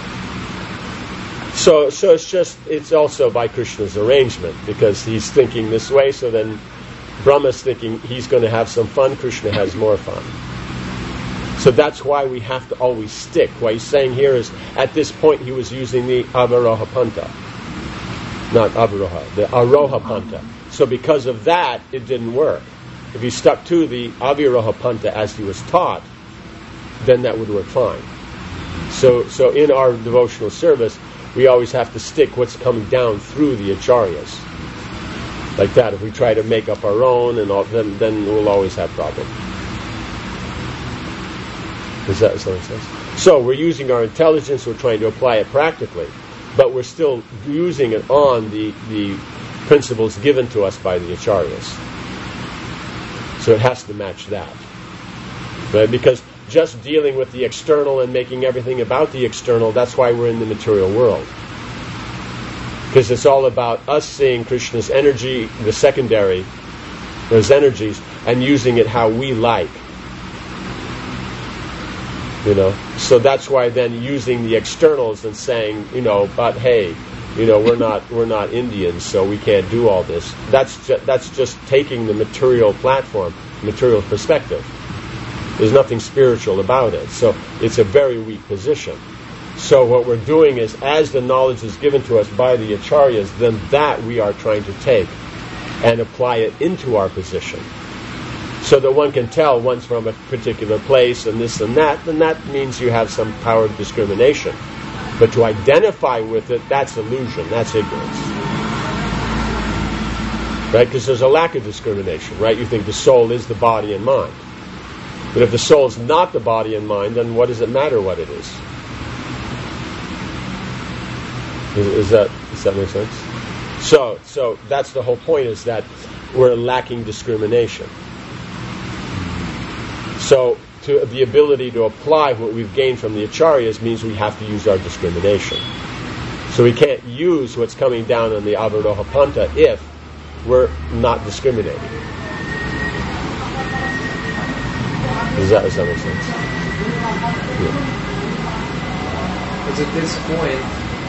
So, so it's just, it's also by Krishna's arrangement, because he's thinking this way. So then, Brahma's thinking he's going to have some fun. Krishna has more fun. So that's why we have to always stick. What he's saying here is, at this point he was using the Avaroha Panta. Not Avaroha, the Aroha Panta. So because of that, it didn't work. If he stuck to the Aviroha Panta as he was taught, then that would work fine. So so in our devotional service, we always have to stick what's coming down through the Acharyas. Like that. If we try to make up our own, and all, then, then we'll always have problems. Is that what it says? So we're using our intelligence, we're trying to apply it practically, but we're still using it on the, the principles given to us by the Acharyas. So it has to match that. Right? Because just dealing with the external and making everything about the external, that's why we're in the material world. Because it's all about us seeing Krishna's energy, the secondary, those energies, and using it how we like. You know, so that's why then using the externals and saying, you know, but hey, you know, we're not we're not Indians, so we can't do all this. That's ju- that's just taking the material platform, material perspective. There's nothing spiritual about it. So it's a very weak position. So what we're doing is, as the knowledge is given to us by the acharyas, then that we are trying to take and apply it into our position. So that one can tell one's from a particular place and this and that, then that means you have some power of discrimination. But to identify with it, that's illusion, that's ignorance. Right? Because there's a lack of discrimination, right? You think the soul is the body and mind. But if the soul is not the body and mind, then what does it matter what it is? Is, is that, does that make sense? So, so that's the whole point, is that we're lacking discrimination. So to the ability to apply what we've gained from the acharyas means we have to use our discrimination. So we can't use what's coming down on the Avaroha Panta if we're not discriminating. Does that, does that make sense? Yeah. Because at this point,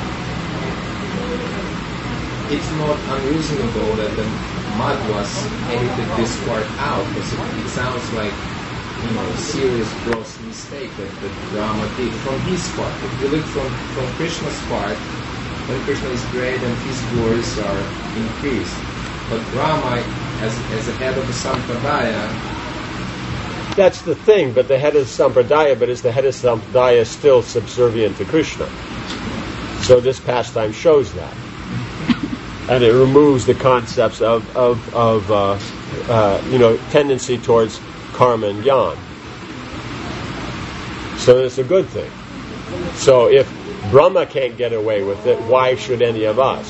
it's not unreasonable that the Madhvas edited this part out, because it, it sounds like, you know, a serious gross mistake that, that Rama did from his part. If you look from, from Krishna's part, then Krishna is great and his glories are increased. But Rama, as, as the head of the Sampradaya... That's the thing, but the head of the Sampradaya, but is the head of the Sampradaya still subservient to Krishna? So this pastime shows that. And it removes the concepts of, of, of uh, uh, you know, tendency towards karma and jnana. So it's a good thing. So if Brahma can't get away with it, why should any of us?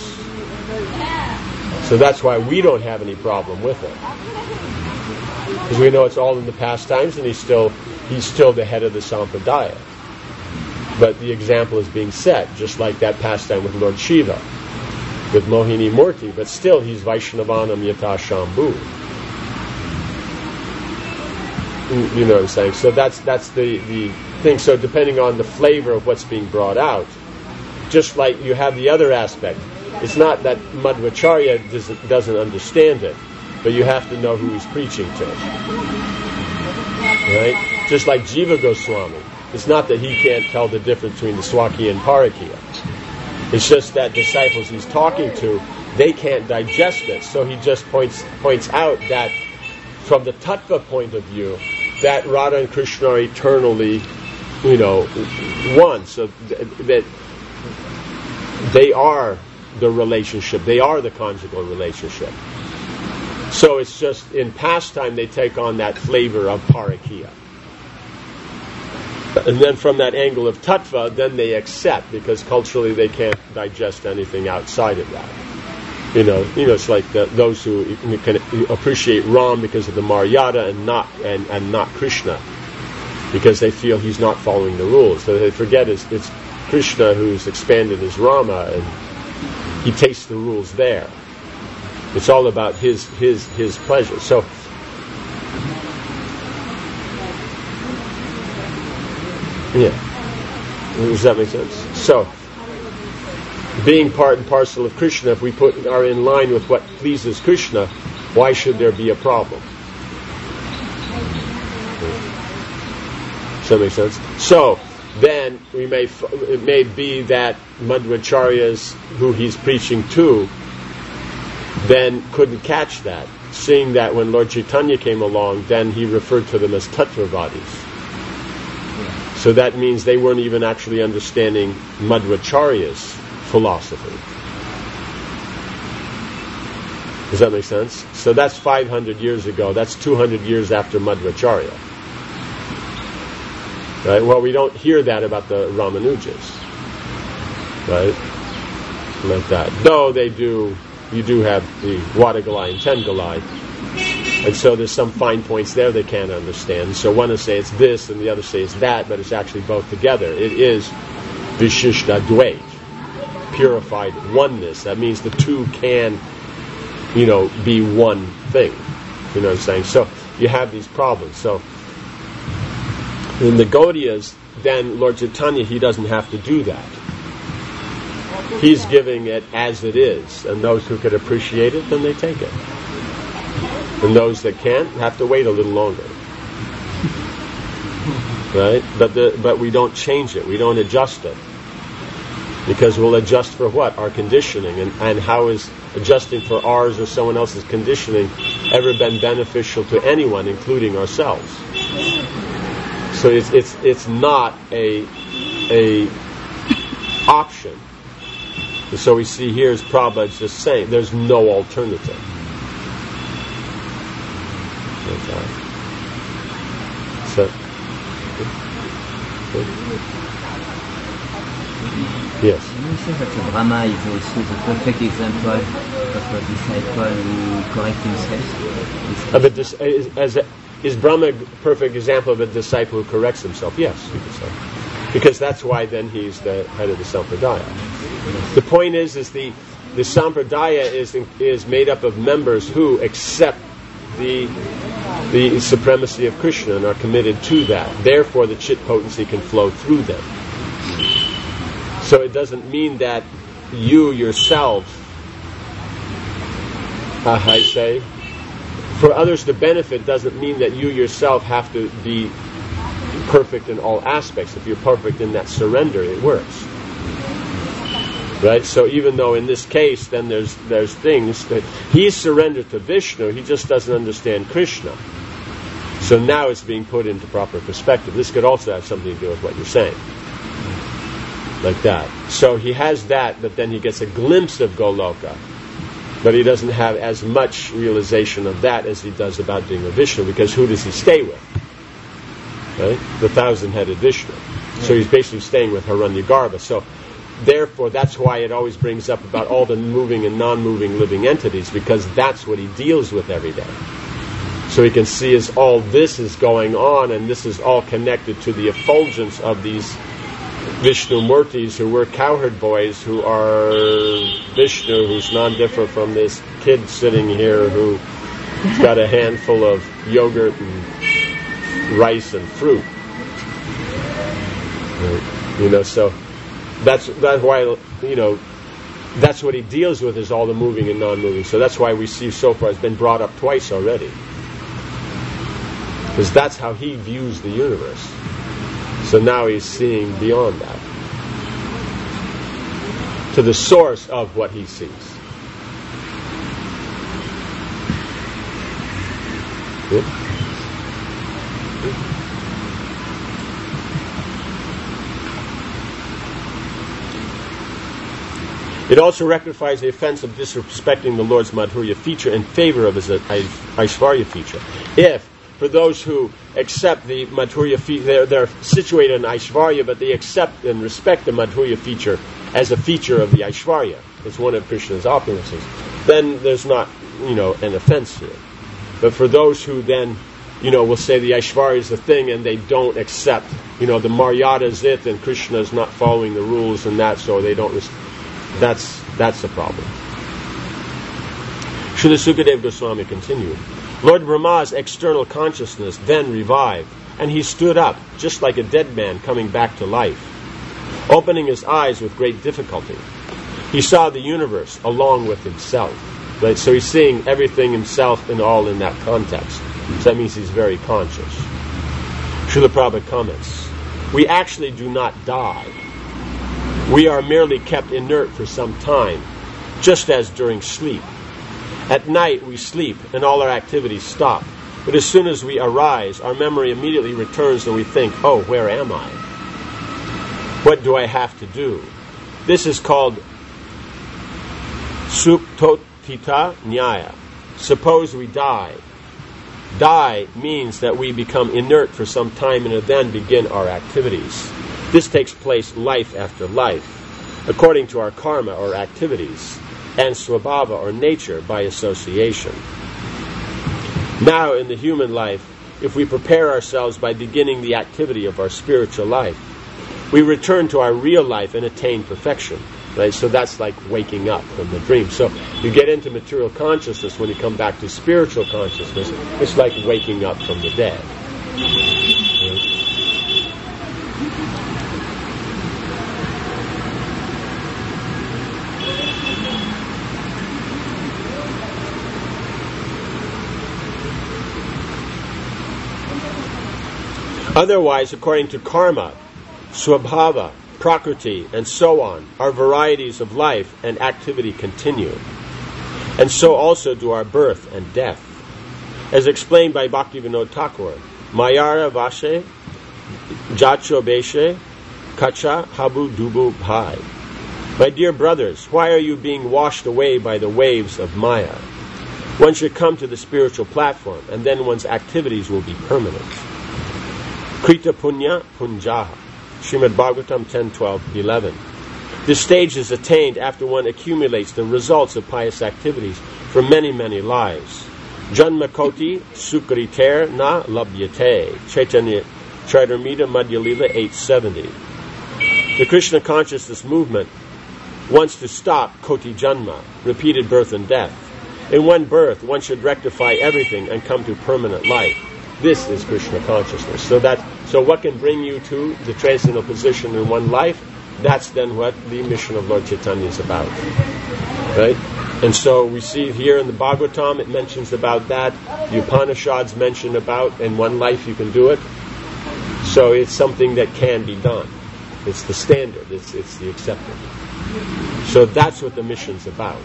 So that's why we don't have any problem with it. Because we know it's all in the pastimes, and he's still he's still the head of the Sampradaya. But the example is being set, just like that pastime with Lord Shiva, with Mohini Murti, but still he's Vaishnavanam Yata Shambhu. You know what I'm saying? So that's that's the, the thing. So depending on the flavor of what's being brought out, just like you have the other aspect, it's not that Madhvacharya doesn't, doesn't understand it, but you have to know who he's preaching to. Right? Just like Jiva Goswami. It's not that he can't tell the difference between the Swakiya and Parakiya. It's just that disciples he's talking to, they can't digest it. So he just points points out that from the tattva point of view, that Radha and Krishna are eternally, you know, one. So th- that they are the relationship. They are the conjugal relationship. So it's just in pastime they take on that flavor of Parakiya. And then from that angle of tattva, then they accept, because culturally they can't digest anything outside of that. You know, you know, it's like the, those who can appreciate Ram because of the Maryada and not and, and not Krishna, because they feel he's not following the rules. So they forget it's, it's Krishna who's expanded as Rama, and he takes the rules there. It's all about his his his pleasure. So. Yeah. Does that make sense? So, being part and parcel of Krishna, if we put are in line with what pleases Krishna, why should there be a problem? Does that make sense? So, then we may it may be that Madhvacharyas, who he's preaching to, then couldn't catch that, seeing that when Lord Chaitanya came along, then he referred to them as Tattvavadis. So that means they weren't even actually understanding Madhvacharya's philosophy. Does that make sense? So that's five hundred years ago. That's two hundred years after Madhvacharya. Right? Well, we don't hear that about the Ramanujas. Right? Like that. Though they do, you do have the Vadagalai and Tengalai. And so there's some fine points there they can't understand. So one will say it's this and the other say it's that, but it's actually both together. It is Vishishta Dvait, purified oneness. That means the two can, you know, be one thing. You know what I'm saying? So you have these problems. So in the Gaudiyas, then Lord Chaitanya, he doesn't have to do that. He's giving it as it is, and those who could appreciate it, then they take it. And those that can't have to wait a little longer. Right? But the, but we don't change it. We don't adjust it. Because we'll adjust for what? Our conditioning. And, and how is adjusting for ours or someone else's conditioning ever been beneficial to anyone, including ourselves? So it's it's it's not a a option. And so we see here is Prabhupada's just saying there's no alternative. Okay. So yes. You say that Brahma is also the perfect example of a disciple who corrects himself. Of a dis- is, as a, is Brahma a perfect example of a disciple who corrects himself? Yes, you could say. Because that's why then he's the head of the Sampradaya. The point is, is the the Sampradaya is is made up of members who accept the the supremacy of Krishna and are committed to that. Therefore, the chit potency can flow through them. So it doesn't mean that you yourself, uh, I say, for others to benefit doesn't mean that you yourself have to be perfect in all aspects. If you're perfect in that surrender, it works. Right? So even though in this case, then there's there's things that he's surrendered to Vishnu, he just doesn't understand Krishna. So now it's being put into proper perspective. This could also have something to do with what you're saying. Like that. So he has that, but then he gets a glimpse of Goloka. But he doesn't have as much realization of that as he does about being a Vishnu, because who does he stay with? Right? The thousand-headed Vishnu. So he's basically staying with Hiranyagarbha. So therefore, that's why it always brings up about all the moving and non-moving living entities, because that's what he deals with every day. So he can see as all this is going on, and this is all connected to the effulgence of these Vishnu Murtis who were cowherd boys, who are Vishnu, who's non-different from this kid sitting here who's got a handful of yogurt and rice and fruit. Right. You know, so that's that's why, you know, that's what he deals with, is all the moving and non-moving. So that's why we see so far it's been brought up twice already. Because that's how he views the universe. So now he's seeing beyond that, to the source of what he sees. Good? Good. It also rectifies the offense of disrespecting the Lord's Madhurya feature in favor of his Aishvarya feature. If for those who accept the Madhurya feature, they're, they're situated in Aishvarya, but they accept and respect the Madhurya feature as a feature of the Aishvarya. It's one of Krishna's opulences. Then there's not, you know, an offense here. But for those who then, you know, will say the Aishvarya is the thing, and they don't accept, you know, the Maryada is it, and Krishna is not following the rules and that, so they don't, res- that's, that's the problem. Srila Sukadeva Goswami continued. Lord Brahma's external consciousness then revived, and he stood up, just like a dead man coming back to life. Opening his eyes with great difficulty, he saw the universe along with himself. Right? So he's seeing everything himself and all in that context. So that means he's very conscious. Srila Prabhupada comments, we actually do not die. We are merely kept inert for some time, just as during sleep. At night we sleep and all our activities stop. But as soon as we arise, our memory immediately returns and we think, oh, where am I? What do I have to do? This is called suptotita nyaya. Suppose we die. Die means that we become inert for some time and then begin our activities. This takes place life after life, according to our karma or activities, and swabhava or nature by association. Now in the human life, if we prepare ourselves by beginning the activity of our spiritual life, we return to our real life and attain perfection. Right? So that's like waking up from the dream. So you get into material consciousness, when you come back to spiritual consciousness, it's like waking up from the dead. Right? Otherwise, according to karma, swabhava, prakriti, and so on, our varieties of life and activity continue. And so also do our birth and death. As explained by Bhaktivinoda Thakur, Mayara Vashe, Jacho Beshe, Kacha Habu Dubu Bhai. My dear brothers, why are you being washed away by the waves of Maya? One should come to the spiritual platform, and then one's activities will be permanent. Krita Punya Punjaha. Srimad Bhagavatam ten twelve eleven. This stage is attained after one accumulates the results of pious activities for many, many lives. Janma Koti Sukriter Na Labhyate. Chaitanya Charitamrita Madhya Lila eight seventy. The Krishna consciousness movement wants to stop Koti Janma, repeated birth and death. In one birth, one should rectify everything and come to permanent life. This is Krishna consciousness. So that, so what can bring you to the transcendental position in one life? That's then what the mission of Lord Chaitanya is about. Right? And so we see here in the Bhagavatam, it mentions about that. The Upanishads mention about, in one life you can do it. So it's something that can be done. It's the standard. It's, it's the accepted. So that's what the mission's about.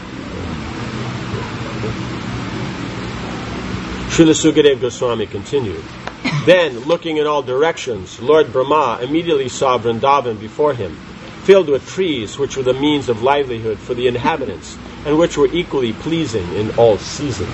Srila Sukadeva Goswami continued. Then, looking in all directions, Lord Brahma immediately saw Vrindavan before him, filled with trees which were the means of livelihood for the inhabitants, and which were equally pleasing in all seasons.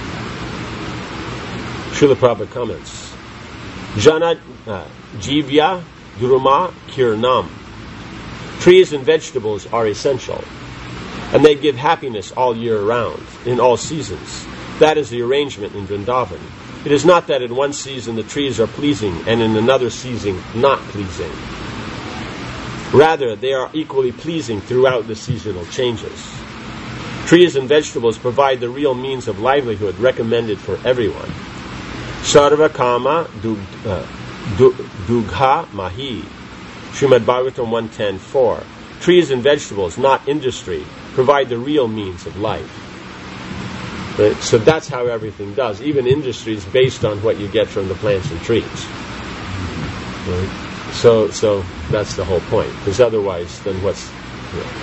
Srila Prabhupada comments. Jana uh, Jivya Duruma Kirnam. Trees and vegetables are essential, and they give happiness all year round, in all seasons. That is the arrangement in Vrindavan. It is not that in one season the trees are pleasing and in another season not pleasing. Rather, they are equally pleasing throughout the seasonal changes. Trees and vegetables provide the real means of livelihood recommended for everyone. Sarva Kama Dugha Mahi. Srimad Bhagavatam one ten four. Trees and vegetables, not industry, provide the real means of life. Right? So that's how everything does. Even industry is based on what you get from the plants and trees. Right? So, so that's the whole point. Because otherwise, then what's... You know.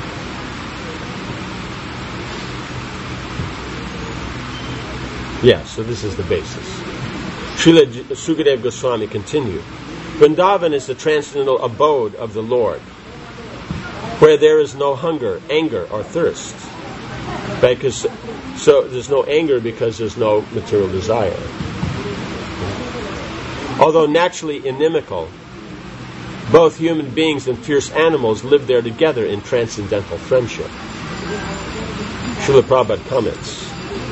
Yeah, so this is the basis. Srila Sukadeva Goswami continued. Vrindavan is the transcendental abode of the Lord, where there is no hunger, anger, or thirst. Because so there's no anger because there's no material desire. Although naturally inimical, both human beings and fierce animals live there together in transcendental friendship. Srila Prabhupada comments.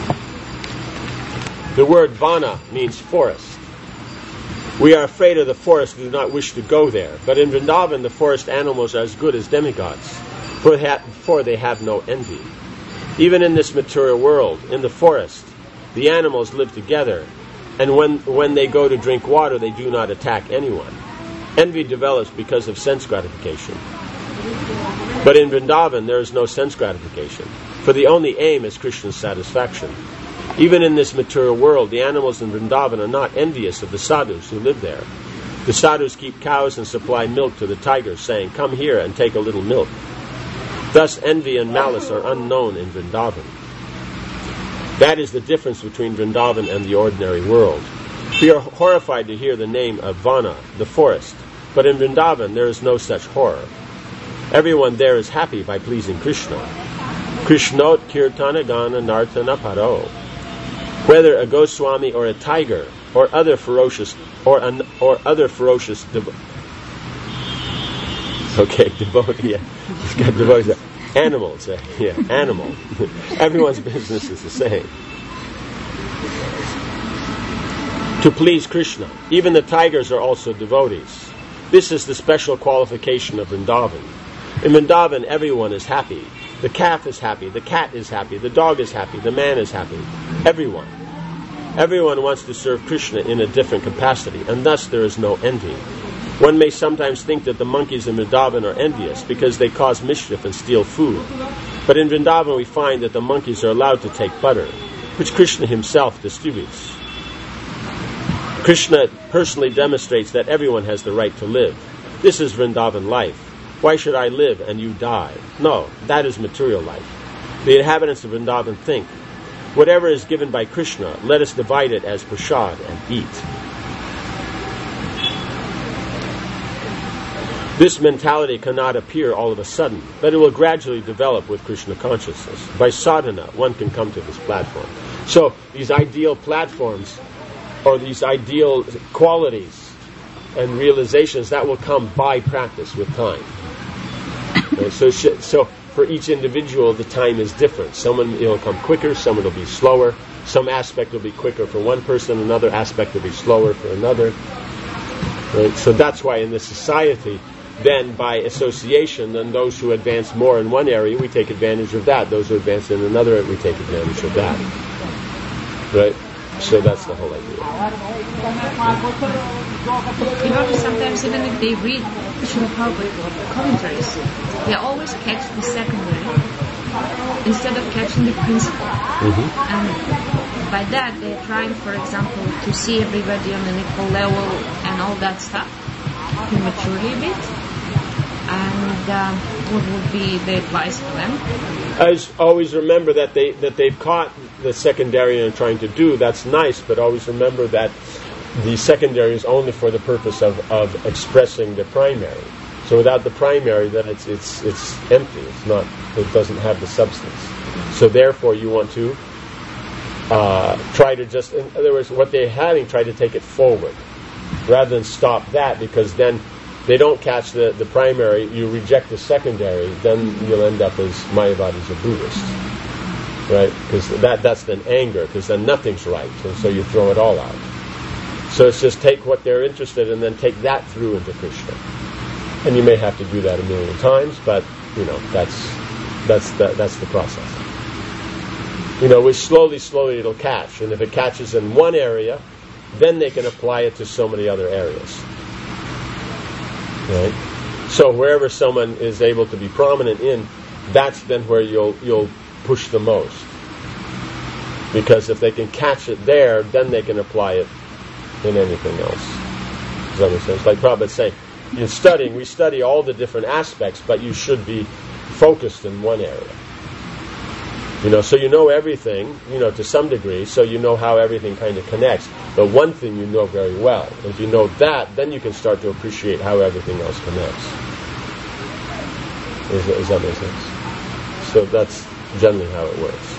The word vana means forest. We are afraid of the forest and do not wish to go there. But in Vrindavan, the forest animals are as good as demigods, for they have no envy. Even in this material world, in the forest, the animals live together, and when, when they go to drink water, they do not attack anyone. Envy develops because of sense gratification. But in Vrindavan, there is no sense gratification, for the only aim is Krishna's satisfaction. Even in this material world, the animals in Vrindavan are not envious of the sadhus who live there. The sadhus keep cows and supply milk to the tigers, saying, "Come here and take a little milk." Thus, envy and malice are unknown in Vrindavan. That is the difference between Vrindavan and the ordinary world. We are horrified to hear the name of Vana, the forest, but in Vrindavan there is no such horror. Everyone there is happy by pleasing Krishna. Krishnot Kirtana Gana Nartana Paro. Whether a Goswami or a tiger or other ferocious or an, or other ferocious devo- okay devotee, yeah. It's got devotees. Animals, uh, yeah, animal. Everyone's business is the same. To please Krishna, even the tigers are also devotees. This is the special qualification of Vrindavan. In Vrindavan, everyone is happy. The calf is happy, the cat is happy, the dog is happy, the man is happy. Everyone. Everyone wants to serve Krishna in a different capacity, and thus there is no envy. One may sometimes think that the monkeys in Vrindavan are envious because they cause mischief and steal food. But in Vrindavan we find that the monkeys are allowed to take butter, which Krishna himself distributes. Krishna personally demonstrates that everyone has the right to live. This is Vrindavan life. Why should I live and you die? No, that is material life. The inhabitants of Vrindavan think, whatever is given by Krishna, let us divide it as prasad and eat. This mentality cannot appear all of a sudden, but it will gradually develop with Krishna consciousness. By sadhana, one can come to this platform. So, these ideal platforms, or these ideal qualities and realizations, that will come by practice with time. Right? So, so, for each individual, the time is different. Someone, it'll come quicker, some it'll be slower. Some aspect will be quicker for one person, another aspect will be slower for another. Right? So that's why in this society, then by association, then those who advance more in one area, we take advantage of that. Those who advance in another, we take advantage of that. Right? So that's the whole idea. You know, sometimes even if they read Srila Prabhupada commentaries, they always catch the secondary instead of catching the principle. Mm-hmm. And by that, they're trying, for example, to see everybody on an equal level and all that stuff, prematurely a bit. And um, what would be the advice for them? I always remember that they that they've caught the secondary and are trying to do. That's nice, but always remember that the secondary is only for the purpose of, of expressing the primary. So without the primary, then it's it's it's empty. It's not. It doesn't have the substance. So therefore, you want to uh, try to just. In other words, what they're having, try to take it forward rather than stop that, because then they don't catch the, the primary, you reject the secondary, then you'll end up as Mayavadis or Buddhists. Right? Because that, that's then anger, because then nothing's right, and so you throw it all out. So it's just take what they're interested in and then take that through into Krishna. And you may have to do that a million times, but, you know, that's that's the, that's the process. You know, we slowly, slowly it'll catch, and if it catches in one area, then they can apply it to so many other areas. Right? So wherever someone is able to be prominent in, that's then where you'll you'll push the most. Because if they can catch it there, then they can apply it in anything else. Does that make sense? Like Prabhupada saying, in studying, we study all the different aspects, but you should be focused in one area. You know, so you know everything, you know, to some degree, so you know how everything kind of connects. But one thing you know very well. If you know that, then you can start to appreciate how everything else connects. Does, does that make sense? So that's generally how it works.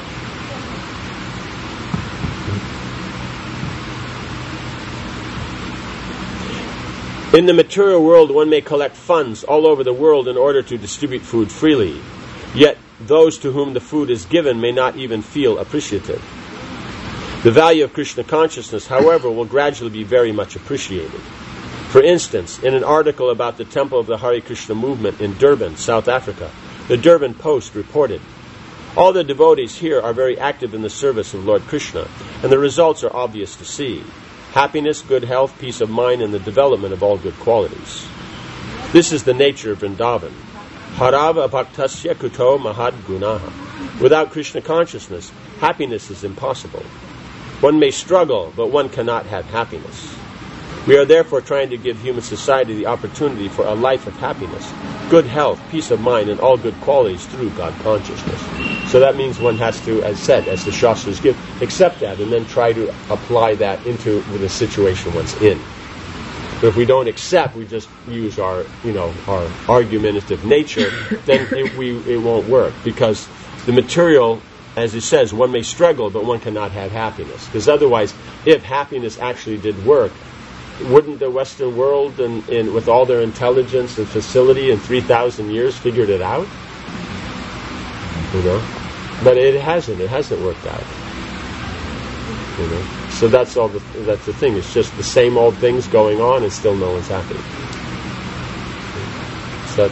In the material world, one may collect funds all over the world in order to distribute food freely. Yet those to whom the food is given may not even feel appreciative. The value of Krishna consciousness, however, will gradually be very much appreciated. For instance, in an article about the Temple of the Hare Krishna movement in Durban, South Africa, the Durban Post reported, all the devotees here are very active in the service of Lord Krishna, and the results are obvious to see. Happiness, good health, peace of mind, and the development of all good qualities. This is the nature of Vrindavan. Harava bhaktasya kuto mahad gunaha. Without Krishna consciousness, happiness is impossible. One may struggle, but one cannot have happiness. We are therefore trying to give human society the opportunity for a life of happiness, good health, peace of mind, and all good qualities through God consciousness. So that means one has to, as said, as the Shastras give, accept that and then try to apply that into the situation one's in. But if we don't accept, we just use our, you know, our argumentative nature, then it, we, it won't work. Because the material, as it says, one may struggle, but one cannot have happiness. Because otherwise, if happiness actually did work, wouldn't the Western world, and, and with all their intelligence and facility in three thousand years, figured it out? You know? But it hasn't. It hasn't worked out. You know? So that's all. The, that's the thing. It's just the same old things going on, and still no one's happy. So,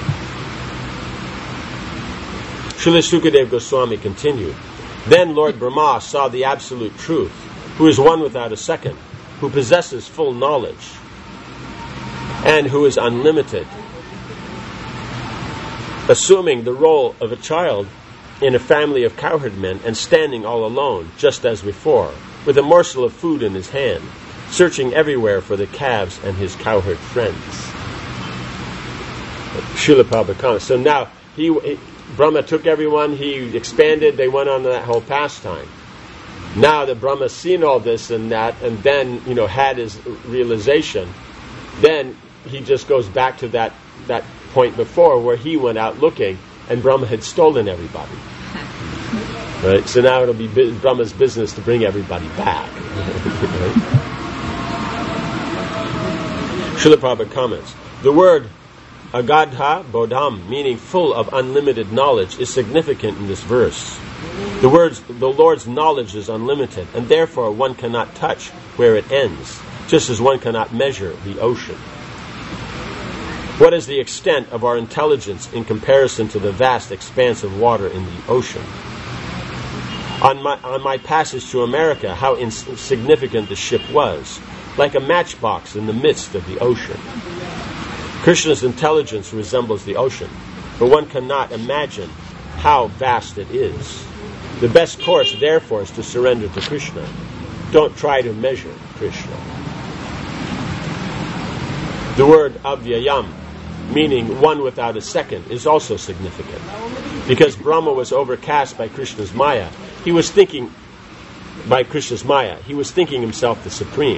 Srila Sukadeva Goswami continued. Then Lord Brahma saw the absolute truth, who is one without a second, who possesses full knowledge, and who is unlimited. Assuming the role of a child in a family of cowherd men and standing all alone, just as before, with a morsel of food in his hand, searching everywhere for the calves and his cowherd friends. Srila Prabhupada comments. So now, he, he, Brahma took everyone, he expanded, they went on to that whole pastime. Now that Brahma's seen all this and that, and then, you know, had his realization, then he just goes back to that, that point before where he went out looking, and Brahma had stolen everybody. Right? So now it'll be Brahma's business to bring everybody back. Right? Srila Prabhupada comments, the word agadha bodham, meaning full of unlimited knowledge, is significant in this verse. The words, the Lord's knowledge is unlimited, and therefore one cannot touch where it ends, just as one cannot measure the ocean. What is the extent of our intelligence in comparison to the vast expanse of water in the ocean? On my, on my passage to America, how insignificant the ship was, like a matchbox in the midst of the ocean. Krishna's intelligence resembles the ocean, but one cannot imagine how vast it is. The best course, therefore, is to surrender to Krishna. Don't try to measure Krishna. The word avyayam, meaning one without a second, is also significant. Because Brahma was overcast by Krishna's Maya, he was thinking, by Krishna's Maya, he was thinking himself the Supreme.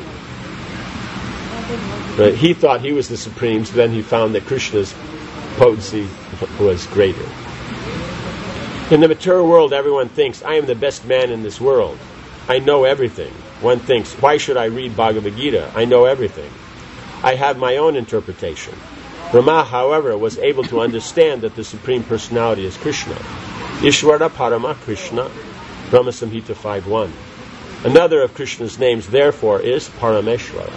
But he thought he was the Supreme, so then he found that Krishna's potency was greater. In the material world, everyone thinks, I am the best man in this world. I know everything. One thinks, why should I read Bhagavad Gita? I know everything. I have my own interpretation. Brahma, however, was able to understand that the Supreme Personality is Krishna. Ishvara Parama Krishna, Brahma Samhita five one. Another of Krishna's names, therefore, is Parameshvara.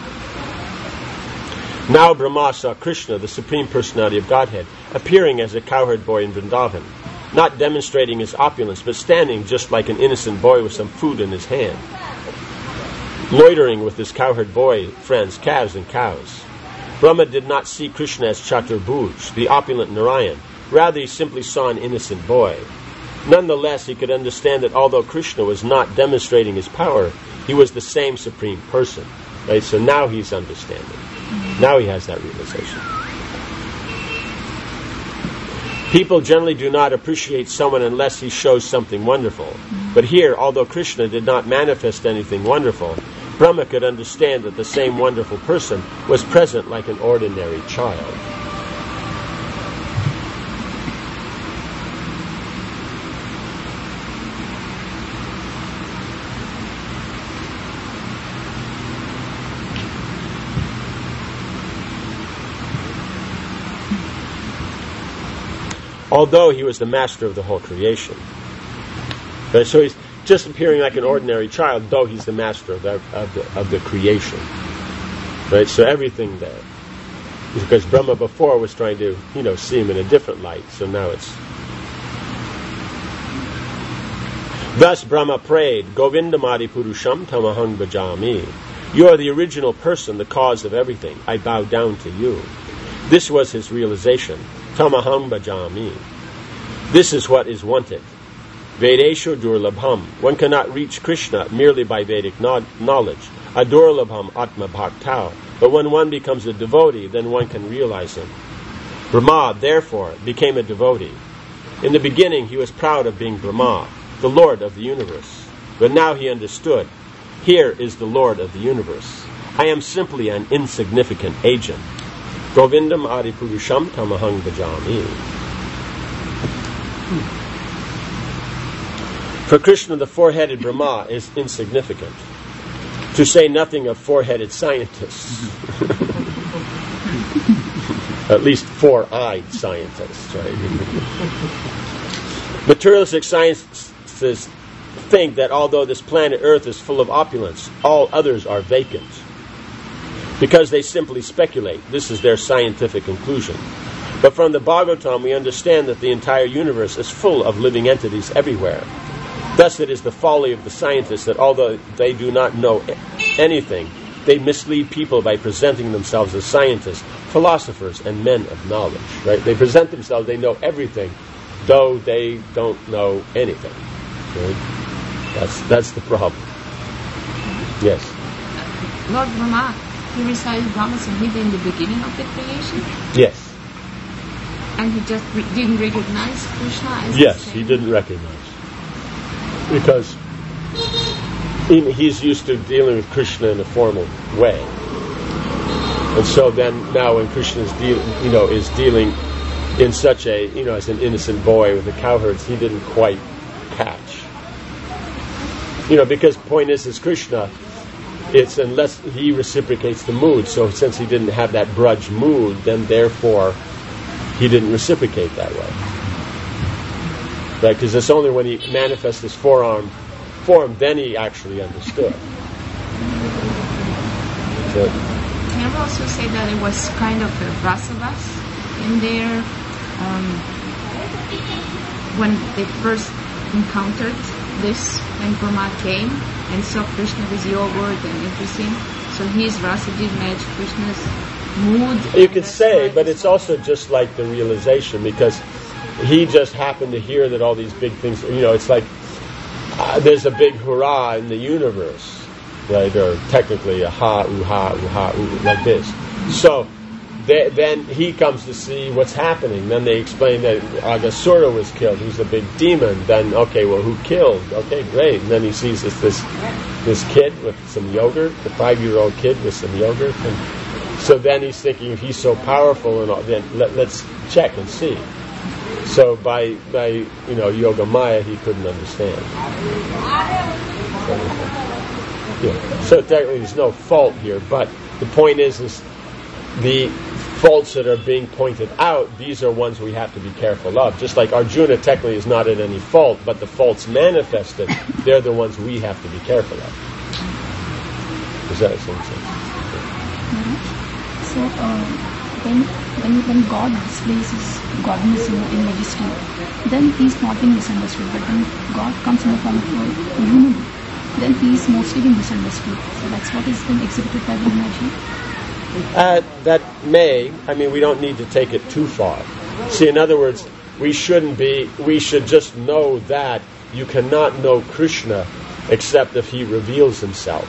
Now Brahma saw Krishna, the Supreme Personality of Godhead, appearing as a cowherd boy in Vrindavan, not demonstrating his opulence, but standing just like an innocent boy with some food in his hand, loitering with his cowherd boy friends, calves and cows. Brahma did not see Krishna as Chaturbhuj, the opulent Narayan. Rather, he simply saw an innocent boy. Nonetheless, he could understand that although Krishna was not demonstrating his power, he was the same Supreme Person. Right? So now he's understanding. Now he has that realization. People generally do not appreciate someone unless he shows something wonderful. But here, although Krishna did not manifest anything wonderful, Brahma could understand that the same wonderful person was present like an ordinary child. Although he was the master of the whole creation. Right? So he's just appearing like an ordinary child, though he's the master of the, of the, of the creation. Right? So everything there. Because Brahma before was trying to, you know, see him in a different light, so now it's... Thus Brahma prayed, Govindamadi Purusham Tamahang Bhajami. You are the original person, the cause of everything. I bow down to you. This was his realization. Tamaham Bhajami. This is what is wanted. Vedesho Durlabham. One cannot reach Krishna merely by Vedic no- knowledge. Adurlabham Atma Bhaktao. But when one becomes a devotee, then one can realize him. Brahma, therefore, became a devotee. In the beginning, he was proud of being Brahma, the Lord of the universe. But now he understood. Here is the Lord of the universe. I am simply an insignificant agent. Govindam Adipurusham Tamahang Bhajami. For Krishna, the four-headed Brahma is insignificant. To say nothing of four-headed scientists. At least four-eyed scientists, right? Materialistic scientists think that although this planet Earth is full of opulence, all others are vacant. Because they simply speculate. This is their scientific conclusion. But from the Bhagavatam, we understand that the entire universe is full of living entities everywhere. Thus it is the folly of the scientists that although they do not know anything, they mislead people by presenting themselves as scientists, philosophers, and men of knowledge. Right? They present themselves, they know everything, though they don't know anything. Right? That's, that's the problem. Yes? Lord Brahma, he recited Brahma Samhita in the beginning of the creation, Yes. and he just re- didn't recognize Krishna as Yes, the he same. didn't recognize. Because he, he's used to dealing with Krishna in a formal way. And so then now when Krishna is deal, you know, is dealing in such a, you know, as an innocent boy with the cowherds, he didn't quite catch. You know, because the point is, is Krishna, it's unless he reciprocates the mood. So since he didn't have that grudge mood, then therefore he didn't reciprocate that way. Right? Because it's only when he manifests his forearm form, then he actually understood. So, Can you also say that it was kind of a rasavas in there um, when they first encountered this, when Brahma came and saw Krishna with yogurt and everything, so his rasa did match Krishna's mood. you and could that's say, why but this it's also just like the realization, because he just happened to hear that all these big things, you know, it's like uh, there's a big hurrah in the universe, right? Or technically a ha, ooh, ha, ooh, ha, ooh, like this. So they, then he comes to see what's happening. Then they explain that Aghasura was killed. He's a big demon. Then, okay, well, who killed? Okay, great. And then he sees this this, this kid with some yogurt, the five-year-old kid with some yogurt. And so then he's thinking, if he's so powerful, and all, then let, let's check and see. So by by you know Yoga Maya, he couldn't understand. So, yeah. So technically, there's no fault here, but the point is, is the faults that are being pointed out, these are ones we have to be careful of. Just like Arjuna technically is not at any fault, but the faults manifested, they're the ones we have to be careful of. Does that make sense? Mm-hmm. So uh, when, when when God displays His godness in, in majesty, then He is not being misunderstood. But when God comes in the form of a human, then He is mostly being misunderstood. So that's what is being exhibited by the image. Uh, that may, I mean, we don't need to take it too far. See, in other words, we shouldn't be, we should just know that you cannot know Krishna except if He reveals Himself.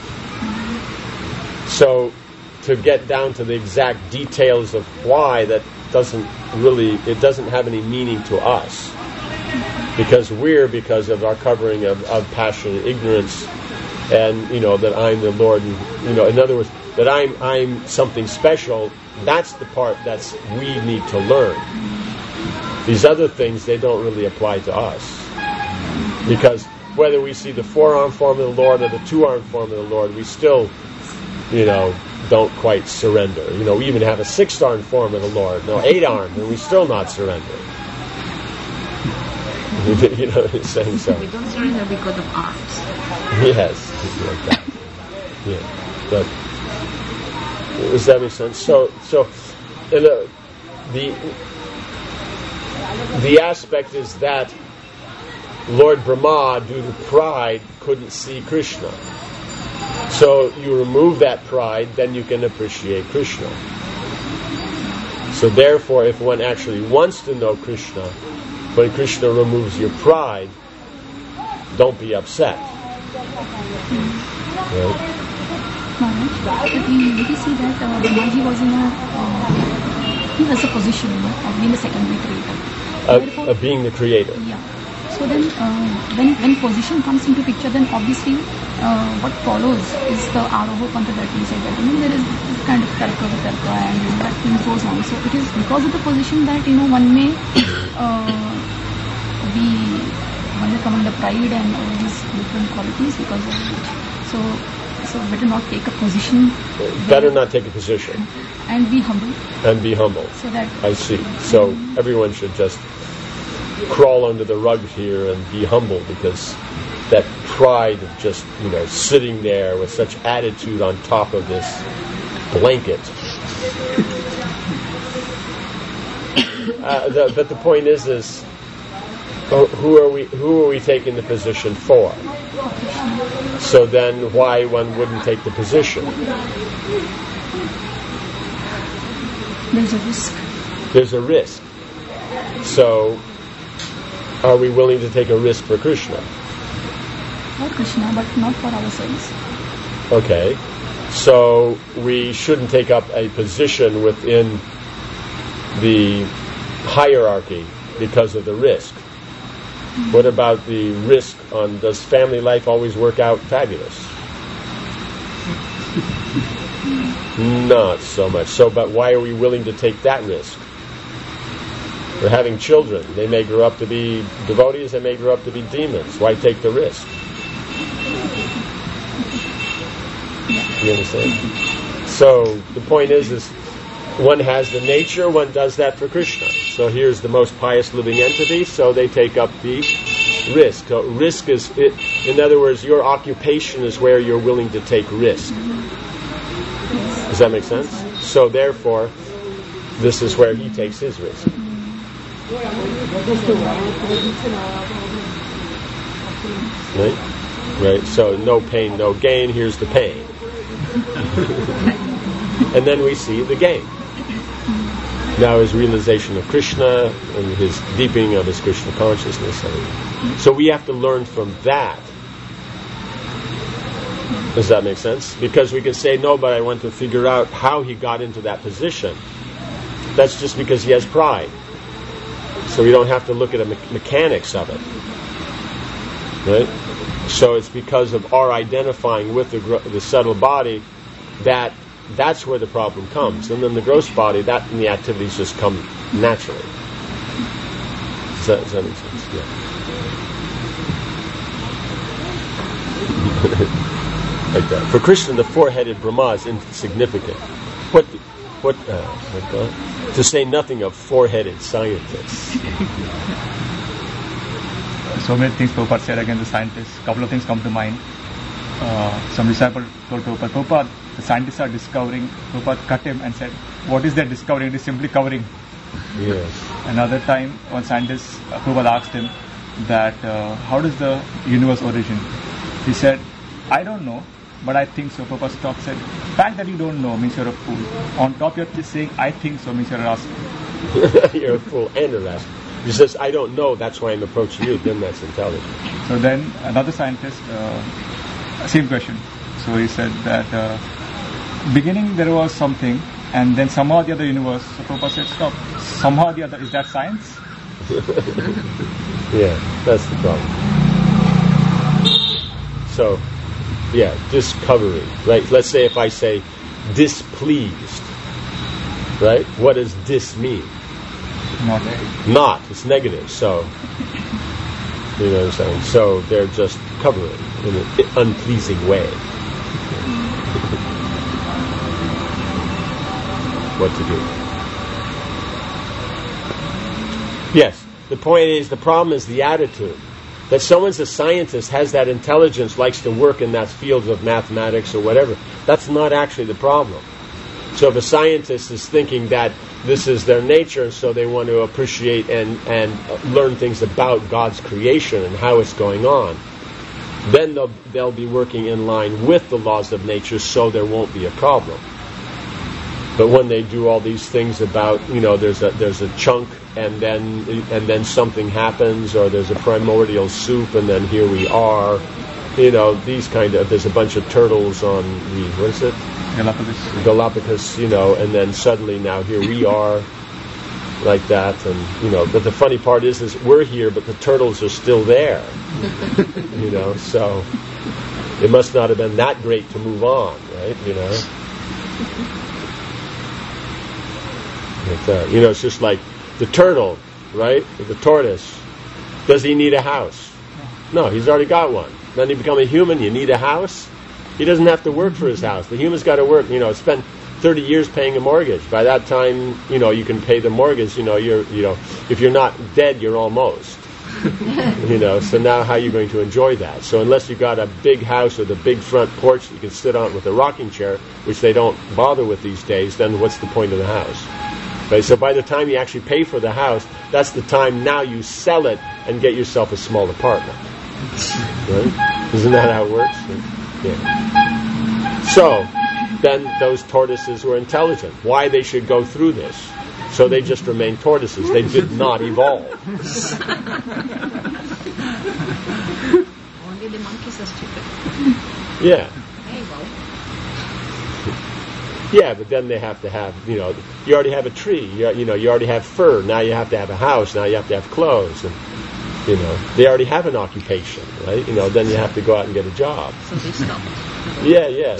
So, to get down to the exact details of why, that doesn't really, it doesn't have any meaning to us. Because we're, because of our covering of, of passion and ignorance, and, you know, that I'm the Lord, and, you know, in other words, that I'm I'm something special, that's the part that's we need to learn. These other things, they don't really apply to us. Because whether we see the four-arm form of the Lord or the two-arm form of the Lord, we still, you know, don't quite surrender. You know, we even have a six-arm form of the Lord, no, eight-arm, and we still not surrender. You know what I'm saying? So We don't surrender because of arms. yes, like that. Yeah, but does that make sense? So, so and, uh, the the aspect is that Lord Brahma, due to pride, couldn't see Krishna. So you remove that pride, then you can appreciate Krishna. So therefore, if one actually wants to know Krishna, when Krishna removes your pride, don't be upset. Right? Maharaj, we, we see that uh, Brahmaji was in a, uh, he has a position, you know, of being a secondary creator. Uh, Therefore, uh, being the creator. yeah. So then, uh, when when position comes into picture, then obviously uh, what follows is the Aroho Pantha that we said that, you know, there is this kind of tarka vitarka and, you know, that thing goes on. So it is because of the position that, you know, one may uh, be, one may come under pride and all these different qualities because of it. So, so better not take a position. Better not take a position. And be humble. And be humble. So that I see. So everyone should just crawl under the rug here and be humble, because that pride of just, you know, sitting there with such attitude on top of this blanket. uh, the, but the point is, is who are we? Who are we taking the position for? So then, why one wouldn't take the position? there's a risk. There's a risk. So, are we willing to take a risk for Krishna? For Krishna, but not for ourselves. Okay. So we shouldn't take up a position within the hierarchy because of the risk. What about the risk on, does family life always work out fabulous? Not so much. So, but why are we willing to take that risk? We're having children. They may grow up to be devotees, they may grow up to be demons. Why take the risk? You understand? So the point is, is one has the nature, one does that for Krishna. So here's the most pious living entity, so they take up the risk. So risk is, it, in other words, your occupation is where you're willing to take risk. Does that make sense? So therefore, this is where he takes his risk. Right? Right. So no pain, no gain. Here's the pain. And then we see the gain. Now his realization of Krishna and his deepening of his Krishna consciousness. So we have to learn from that. Does that make sense? Because we can say, no, but I want to figure out how he got into that position. That's just because he has pride. So we don't have to look at the me- mechanics of it. Right? So it's because of our identifying with the, gro- the subtle body that that's where the problem comes. And then the gross body, that and the activities just come naturally. Does that, does that make sense? Yeah. Like that. For Krishna, the four-headed Brahma is insignificant. What, what, uh, what uh, to say nothing of four-headed scientists. So many things Prabhupada said against the scientists. A couple of things come to mind. Uh, some disciple told Prabhupada, Prabhupada, the scientists are discovering. Prabhupada cut him and said, what is that discovering? It is simply covering. Yes. Another time, one scientist, uh, Prabhupada asked him that, uh, how does the universe origin? He said, I don't know, but I think so. Prabhupada stopped, said, the fact that you don't know means you're a fool. On top you're just saying, I think so means you're a rascal. You're a fool and a rascal. He says, I don't know, that's why I'm approaching you. Then that's intelligent. So then another scientist, uh, same question. So he said that uh, beginning there was something, and then somehow the other universe. So Prabhupada said, stop. Somehow the other, is that science? Yeah, that's the problem. So, yeah, discovering, right? Let's say if I say displeased, right? What does dis mean? Not. Not. It's negative. So, you know what I'm saying? So they're just covering in an unpleasing way. What to do? Yes. The point is, the problem is the attitude. That someone's a scientist, has that intelligence, likes to work in that field of mathematics or whatever. That's not actually the problem. So if a scientist is thinking that this is their nature, so they want to appreciate and, and learn things about God's creation and how it's going on, then they'll, they'll be working in line with the laws of nature, so there won't be a problem. But when they do all these things about, you know, there's a there's a chunk and then and then something happens, or there's a primordial soup and then here we are, you know, these kind of, there's a bunch of turtles on the, what is it? Galapagos. Galapagos, you know, and then suddenly now here we are, like that, and, you know, but the funny part is, is we're here, but the turtles are still there, you know, so it must not have been that great to move on, right, you know? Like that. You know, it's just like the turtle, right? The tortoise. Does he need a house? No, he's already got one. Then he become a human, you need a house? He doesn't have to work for his house. The human's got to work, you know, spend thirty years paying a mortgage. By that time, you know, you can pay the mortgage, you know, you're, you know, if you're not dead, you're almost. You know, so now how are you going to enjoy that? So unless you've got a big house with a big front porch you can sit on with a rocking chair, which they don't bother with these days, then what's the point of the house? Right? So by the time you actually pay for the house, that's the time now you sell it and get yourself a small apartment. Right? Isn't that how it works? Yeah. So, then those tortoises were intelligent. Why they should go through this? So they just remain tortoises. They did not evolve. Only the monkeys are stupid. Yeah. They evolve. Yeah, but then they have to have, you know, you already have a tree, you, you know, you already have fur, now you have to have a house, now you have to have clothes, and, you know, they already have an occupation, right? You know, then you have to go out and get a job. So they stop. Yeah, yeah.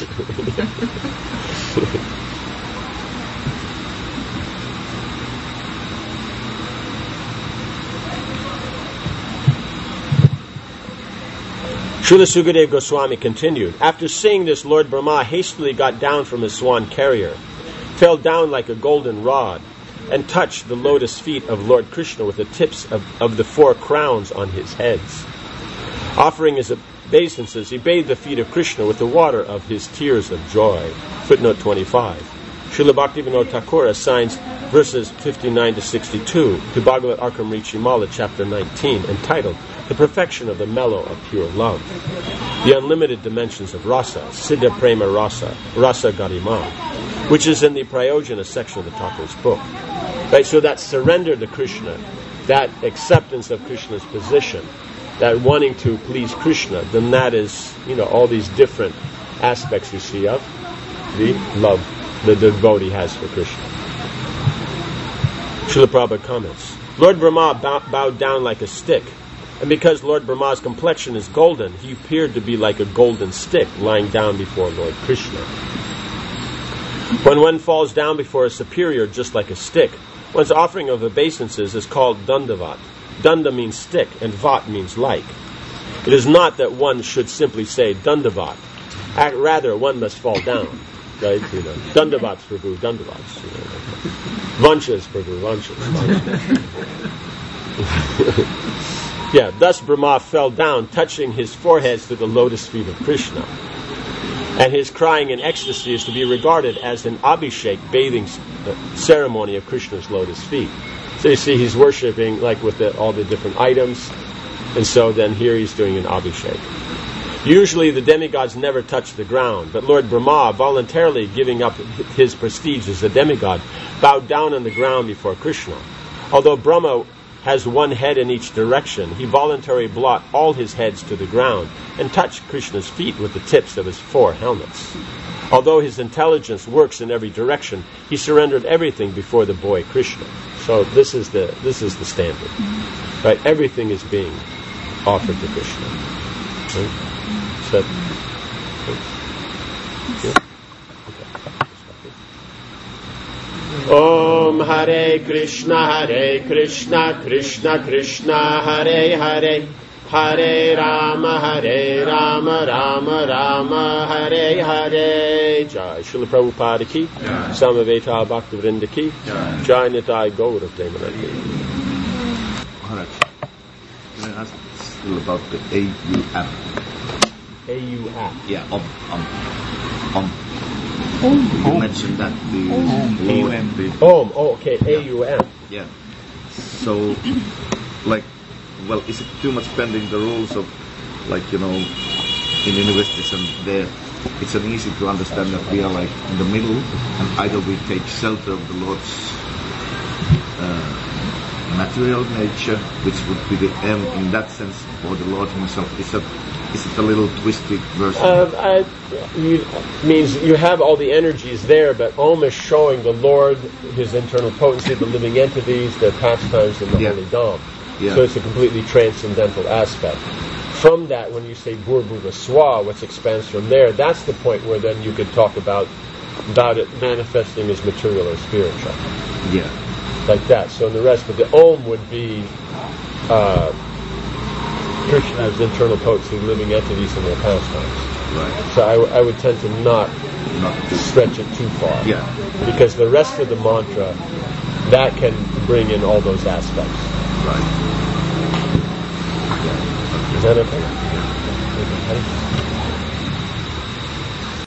Srila Sukadeva Goswami continued, after seeing this, Lord Brahma hastily got down from his swan carrier, fell down like a golden rod, and touched the lotus feet of Lord Krishna with the tips of, of the four crowns on his heads. Offering his obeisances, he bathed the feet of Krishna with the water of his tears of joy. Footnote twenty-five. Srila Bhaktivinoda Thakur assigns verses fifty-nine to sixty-two to Bhagavad Arkamrichimala, chapter nineteen, entitled The Perfection of the Mellow of Pure Love, the unlimited dimensions of rasa, Siddha Prema Rasa, Rasa Garima, which is in the Prayojana section of the Thakur's book. Right, so that surrender to Krishna, that acceptance of Krishna's position, that wanting to please Krishna, then that is, you know, all these different aspects you see of the love the devotee has for Krishna. Srila Prabhupada comments, Lord Brahma bow, bowed down like a stick, and because Lord Brahma's complexion is golden, he appeared to be like a golden stick lying down before Lord Krishna. When one falls down before a superior just like a stick, one's offering of obeisances is called dandavat. Danda means stick, and vat means like. It is not that one should simply say dandavat. Rather, one must fall down. Right? You know, dandavats prabhu, dandavats. You know. Vanchas prabhu, vanchas. Yeah, thus Brahma fell down, touching his forehead to the lotus feet of Krishna. And his crying in ecstasy is to be regarded as an abhishek, bathing ceremony of Krishna's lotus feet. So you see, he's worshipping like with the, all the different items, and so then here he's doing an abhishek. Usually the demigods never touch the ground, but Lord Brahma, voluntarily giving up his prestige as a demigod, bowed down on the ground before Krishna. Although Brahma has one head in each direction, he voluntarily brought all his heads to the ground and touched Krishna's feet with the tips of his four helmets. Although his intelligence works in every direction, he surrendered everything before the boy Krishna. So this is the this is the standard, right? Everything is being offered to Krishna. Right? So, yeah. Okay. Om Hare Krishna, Hare Krishna, Krishna Krishna, Hare Hare, Hare Rama, Hare Rama, Rama Rama, Hare Hare. Jai Srila Prabhupada ki, Samaveta Bhaktivinoda ki, Jai Nitai Gaura Premanandi. Maharaj, can I ask still about the A U app? A U app. Yeah, um, um, um. You Om. mentioned that the Om. Lord, A U M. the, Oh, oh, okay, A U M. yeah. So, like, well, is it too much bending the rules of, like, you know, in universities and there, it's an easy to understand that we are like in the middle, and either we take shelter of the Lord's uh, material nature, which would be the M in that sense, or the Lord Himself. Is that is it a little twisted version? Uh, I, you, means you have all the energies there, but Om is showing the Lord, His internal potency, the living entities, their pastimes, and the Yeah. Holy Dham. Yeah. So it's a completely transcendental aspect. From that, when you say Bhurbuva Swa, which expands from there, that's the point where then you could talk about about it manifesting as material or spiritual. Yeah. Like that. So in the rest, but the Om would be uh, Krishna's internal potency, living entities, and their pastimes. Right. So I, w- I would tend to not Not too. stretch it too far. Yeah. Because the rest of the mantra, that can bring in all those aspects. Right. Is that okay? Okay.